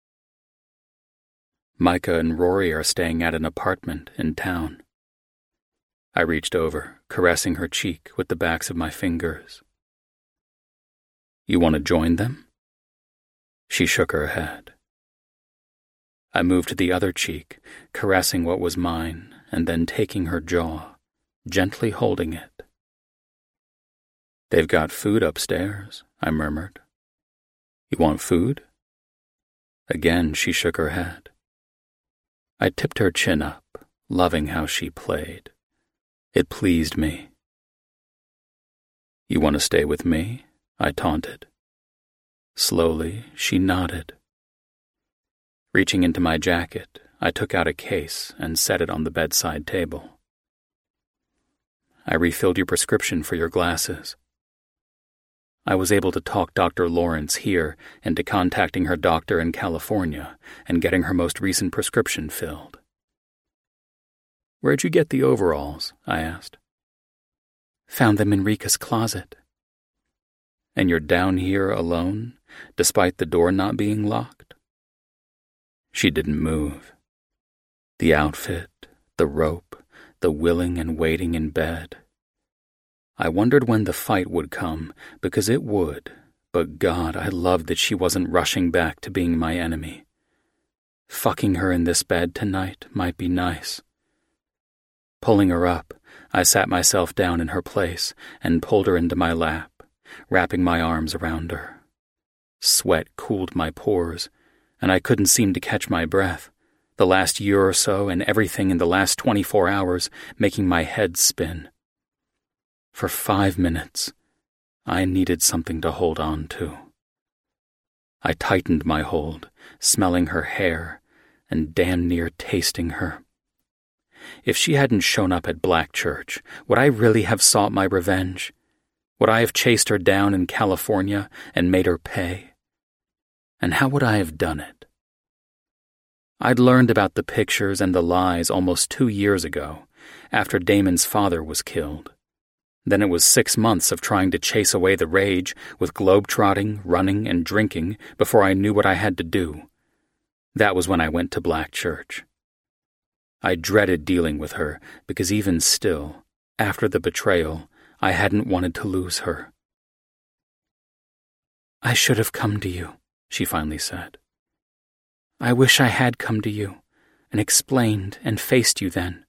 Micah and Rory are staying at an apartment in town. I reached over, caressing her cheek with the backs of my fingers. "You want to join them?" She shook her head. I moved to the other cheek, caressing what was mine, and then taking her jaw, gently holding it. "They've got food upstairs," I murmured. "You want food?" Again she shook her head. I tipped her chin up, loving how she played. It pleased me. "You want to stay with me?" I taunted. Slowly, she nodded. Reaching into my jacket, I took out a case and set it on the bedside table. I refilled your prescription for your glasses. I was able to talk Doctor Lawrence here into contacting her doctor in California and getting her most recent prescription filled. Where'd you get the overalls? I asked. Found them in Rika's closet. And you're down here alone, despite the door not being locked? She didn't move. The outfit, the rope, the willing and waiting in bed. I wondered when the fight would come, because it would, but God, I loved that she wasn't rushing back to being my enemy. Fucking her in this bed tonight might be nice. Pulling her up, I sat myself down in her place and pulled her into my lap, wrapping my arms around her. Sweat cooled my pores, and I couldn't seem to catch my breath, the last year or so and everything in the last twenty-four hours making my head spin. For five minutes, I needed something to hold on to. I tightened my hold, smelling her hair and damn near tasting her. If she hadn't shown up at Black Church, would I really have sought my revenge? Would I have chased her down in California and made her pay? And how would I have done it? I'd learned about the pictures and the lies almost two years ago, after Damon's father was killed. Then it was six months of trying to chase away the rage with globe-trotting, running, and drinking before I knew what I had to do. That was when I went to Black Church. I dreaded dealing with her because even still, after the betrayal, I hadn't wanted to lose her. I should have come to you, she finally said. I wish I had come to you and explained and faced you then.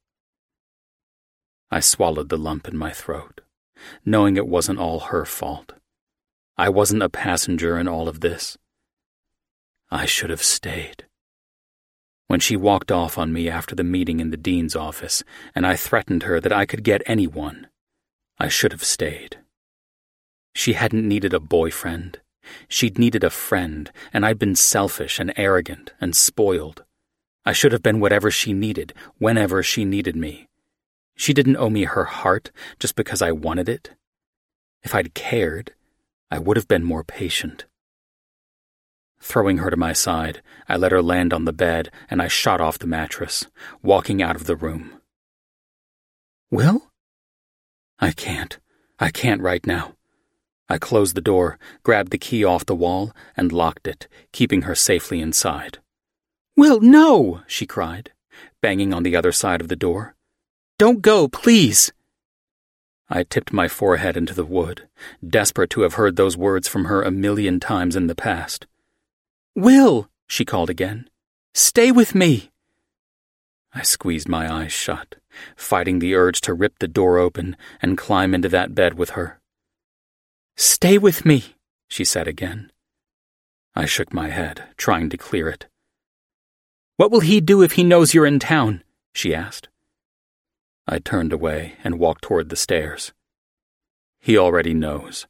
I swallowed the lump in my throat, knowing it wasn't all her fault. I wasn't a passenger in all of this. I should have stayed. When she walked off on me after the meeting in the dean's office, and I threatened her that I could get anyone, I should have stayed. She hadn't needed a boyfriend. She'd needed a friend, and I'd been selfish and arrogant and spoiled. I should have been whatever she needed, whenever she needed me. She didn't owe me her heart just because I wanted it. If I'd cared, I would have been more patient. Throwing her to my side, I let her land on the bed and I shot off the mattress, walking out of the room. Will? I can't. I can't right now. I closed the door, grabbed the key off the wall, and locked it, keeping her safely inside. Will, no, she cried, banging on the other side of the door. Don't go, please. I tipped my forehead into the wood, desperate to have heard those words from her a million times in the past. Will, she called again. Stay with me. I squeezed my eyes shut, fighting the urge to rip the door open and climb into that bed with her. Stay with me, she said again. I shook my head, trying to clear it. What will he do if he knows you're in town? She asked. I turned away and walked toward the stairs. He already knows.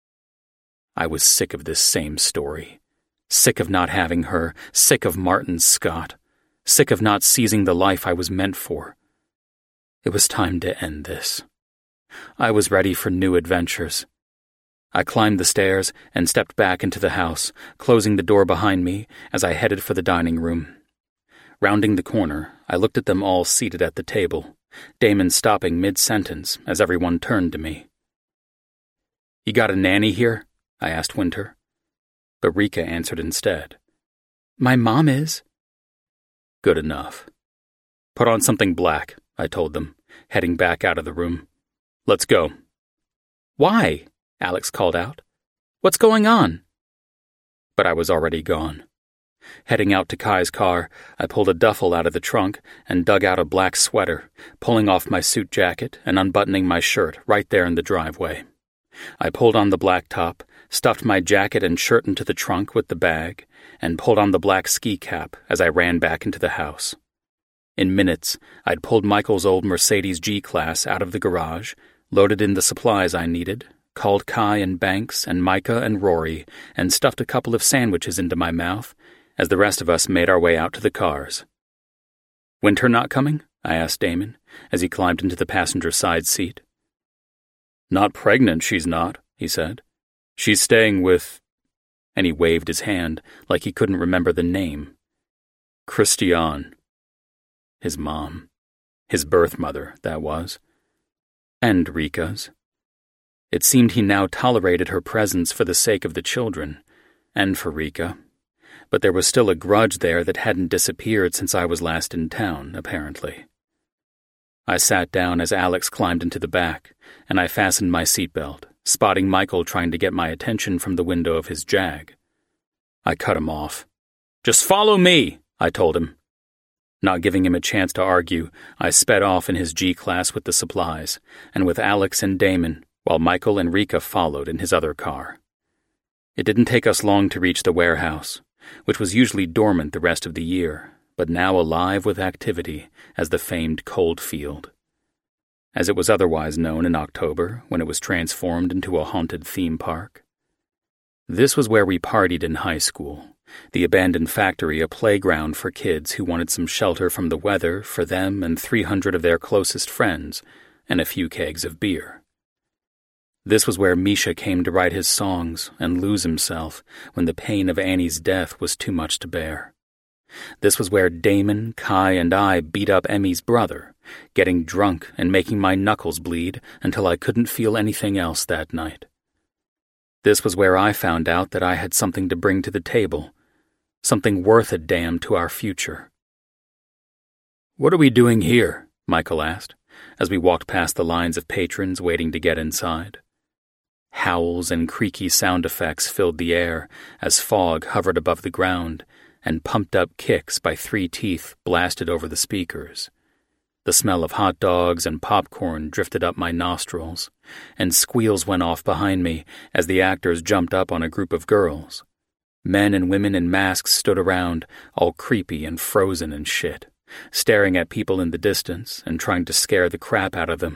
I was sick of this same story. Sick of not having her, sick of Martin Scott, sick of not seizing the life I was meant for. It was time to end this. I was ready for new adventures. I climbed the stairs and stepped back into the house, closing the door behind me as I headed for the dining room. Rounding the corner, I looked at them all seated at the table, Damon stopping mid-sentence as everyone turned to me. "You got a nanny here?" I asked Winter. But Rika answered instead. "My mom is." Good enough. "Put on something black," I told them, heading back out of the room. "Let's go." "Why?" Alex called out. "What's going on?" But I was already gone. Heading out to Kai's car, I pulled a duffel out of the trunk and dug out a black sweater, pulling off my suit jacket and unbuttoning my shirt right there in the driveway. I pulled on the black top, stuffed my jacket and shirt into the trunk with the bag, and pulled on the black ski cap as I ran back into the house. In minutes, I'd pulled Michael's old Mercedes G-Class out of the garage, loaded in the supplies I needed, called Kai and Banks and Micah and Rory, and stuffed a couple of sandwiches into my mouth as the rest of us made our way out to the cars. "Winter not coming?" I asked Damon as he climbed into the passenger side seat. Not pregnant, she's not, he said. She's staying with... And he waved his hand like he couldn't remember the name. Christiane. His mom. His birth mother, that was. And Rika's. It seemed he now tolerated her presence for the sake of the children, and for Rika. But there was still a grudge there that hadn't disappeared since I was last in town, apparently. I sat down as Alex climbed into the back, and I fastened my seatbelt, spotting Michael trying to get my attention from the window of his Jag. I cut him off. "Just follow me," I told him. Not giving him a chance to argue, I sped off in his G-Class with the supplies, and with Alex and Damon, while Michael and Rika followed in his other car. It didn't take us long to reach the warehouse, which was usually dormant the rest of the year, but now alive with activity as the famed Cold Field. As it was otherwise known in October when it was transformed into a haunted theme park. This was where we partied in high school, the abandoned factory a playground for kids who wanted some shelter from the weather for them and three hundred of their closest friends, and a few kegs of beer. This was where Misha came to write his songs and lose himself when the pain of Annie's death was too much to bear. This was where Damon, Kai, and I beat up Emmy's brother, getting drunk and making my knuckles bleed until I couldn't feel anything else that night. This was where I found out that I had something to bring to the table, something worth a damn to our future. "What are we doing here?" Michael asked, as we walked past the lines of patrons waiting to get inside. Howls and creaky sound effects filled the air as fog hovered above the ground, and pumped-up kicks by Three Teeth blasted over the speakers. The smell of hot dogs and popcorn drifted up my nostrils, and squeals went off behind me as the actors jumped up on a group of girls. Men and women in masks stood around, all creepy and frozen and shit, staring at people in the distance and trying to scare the crap out of them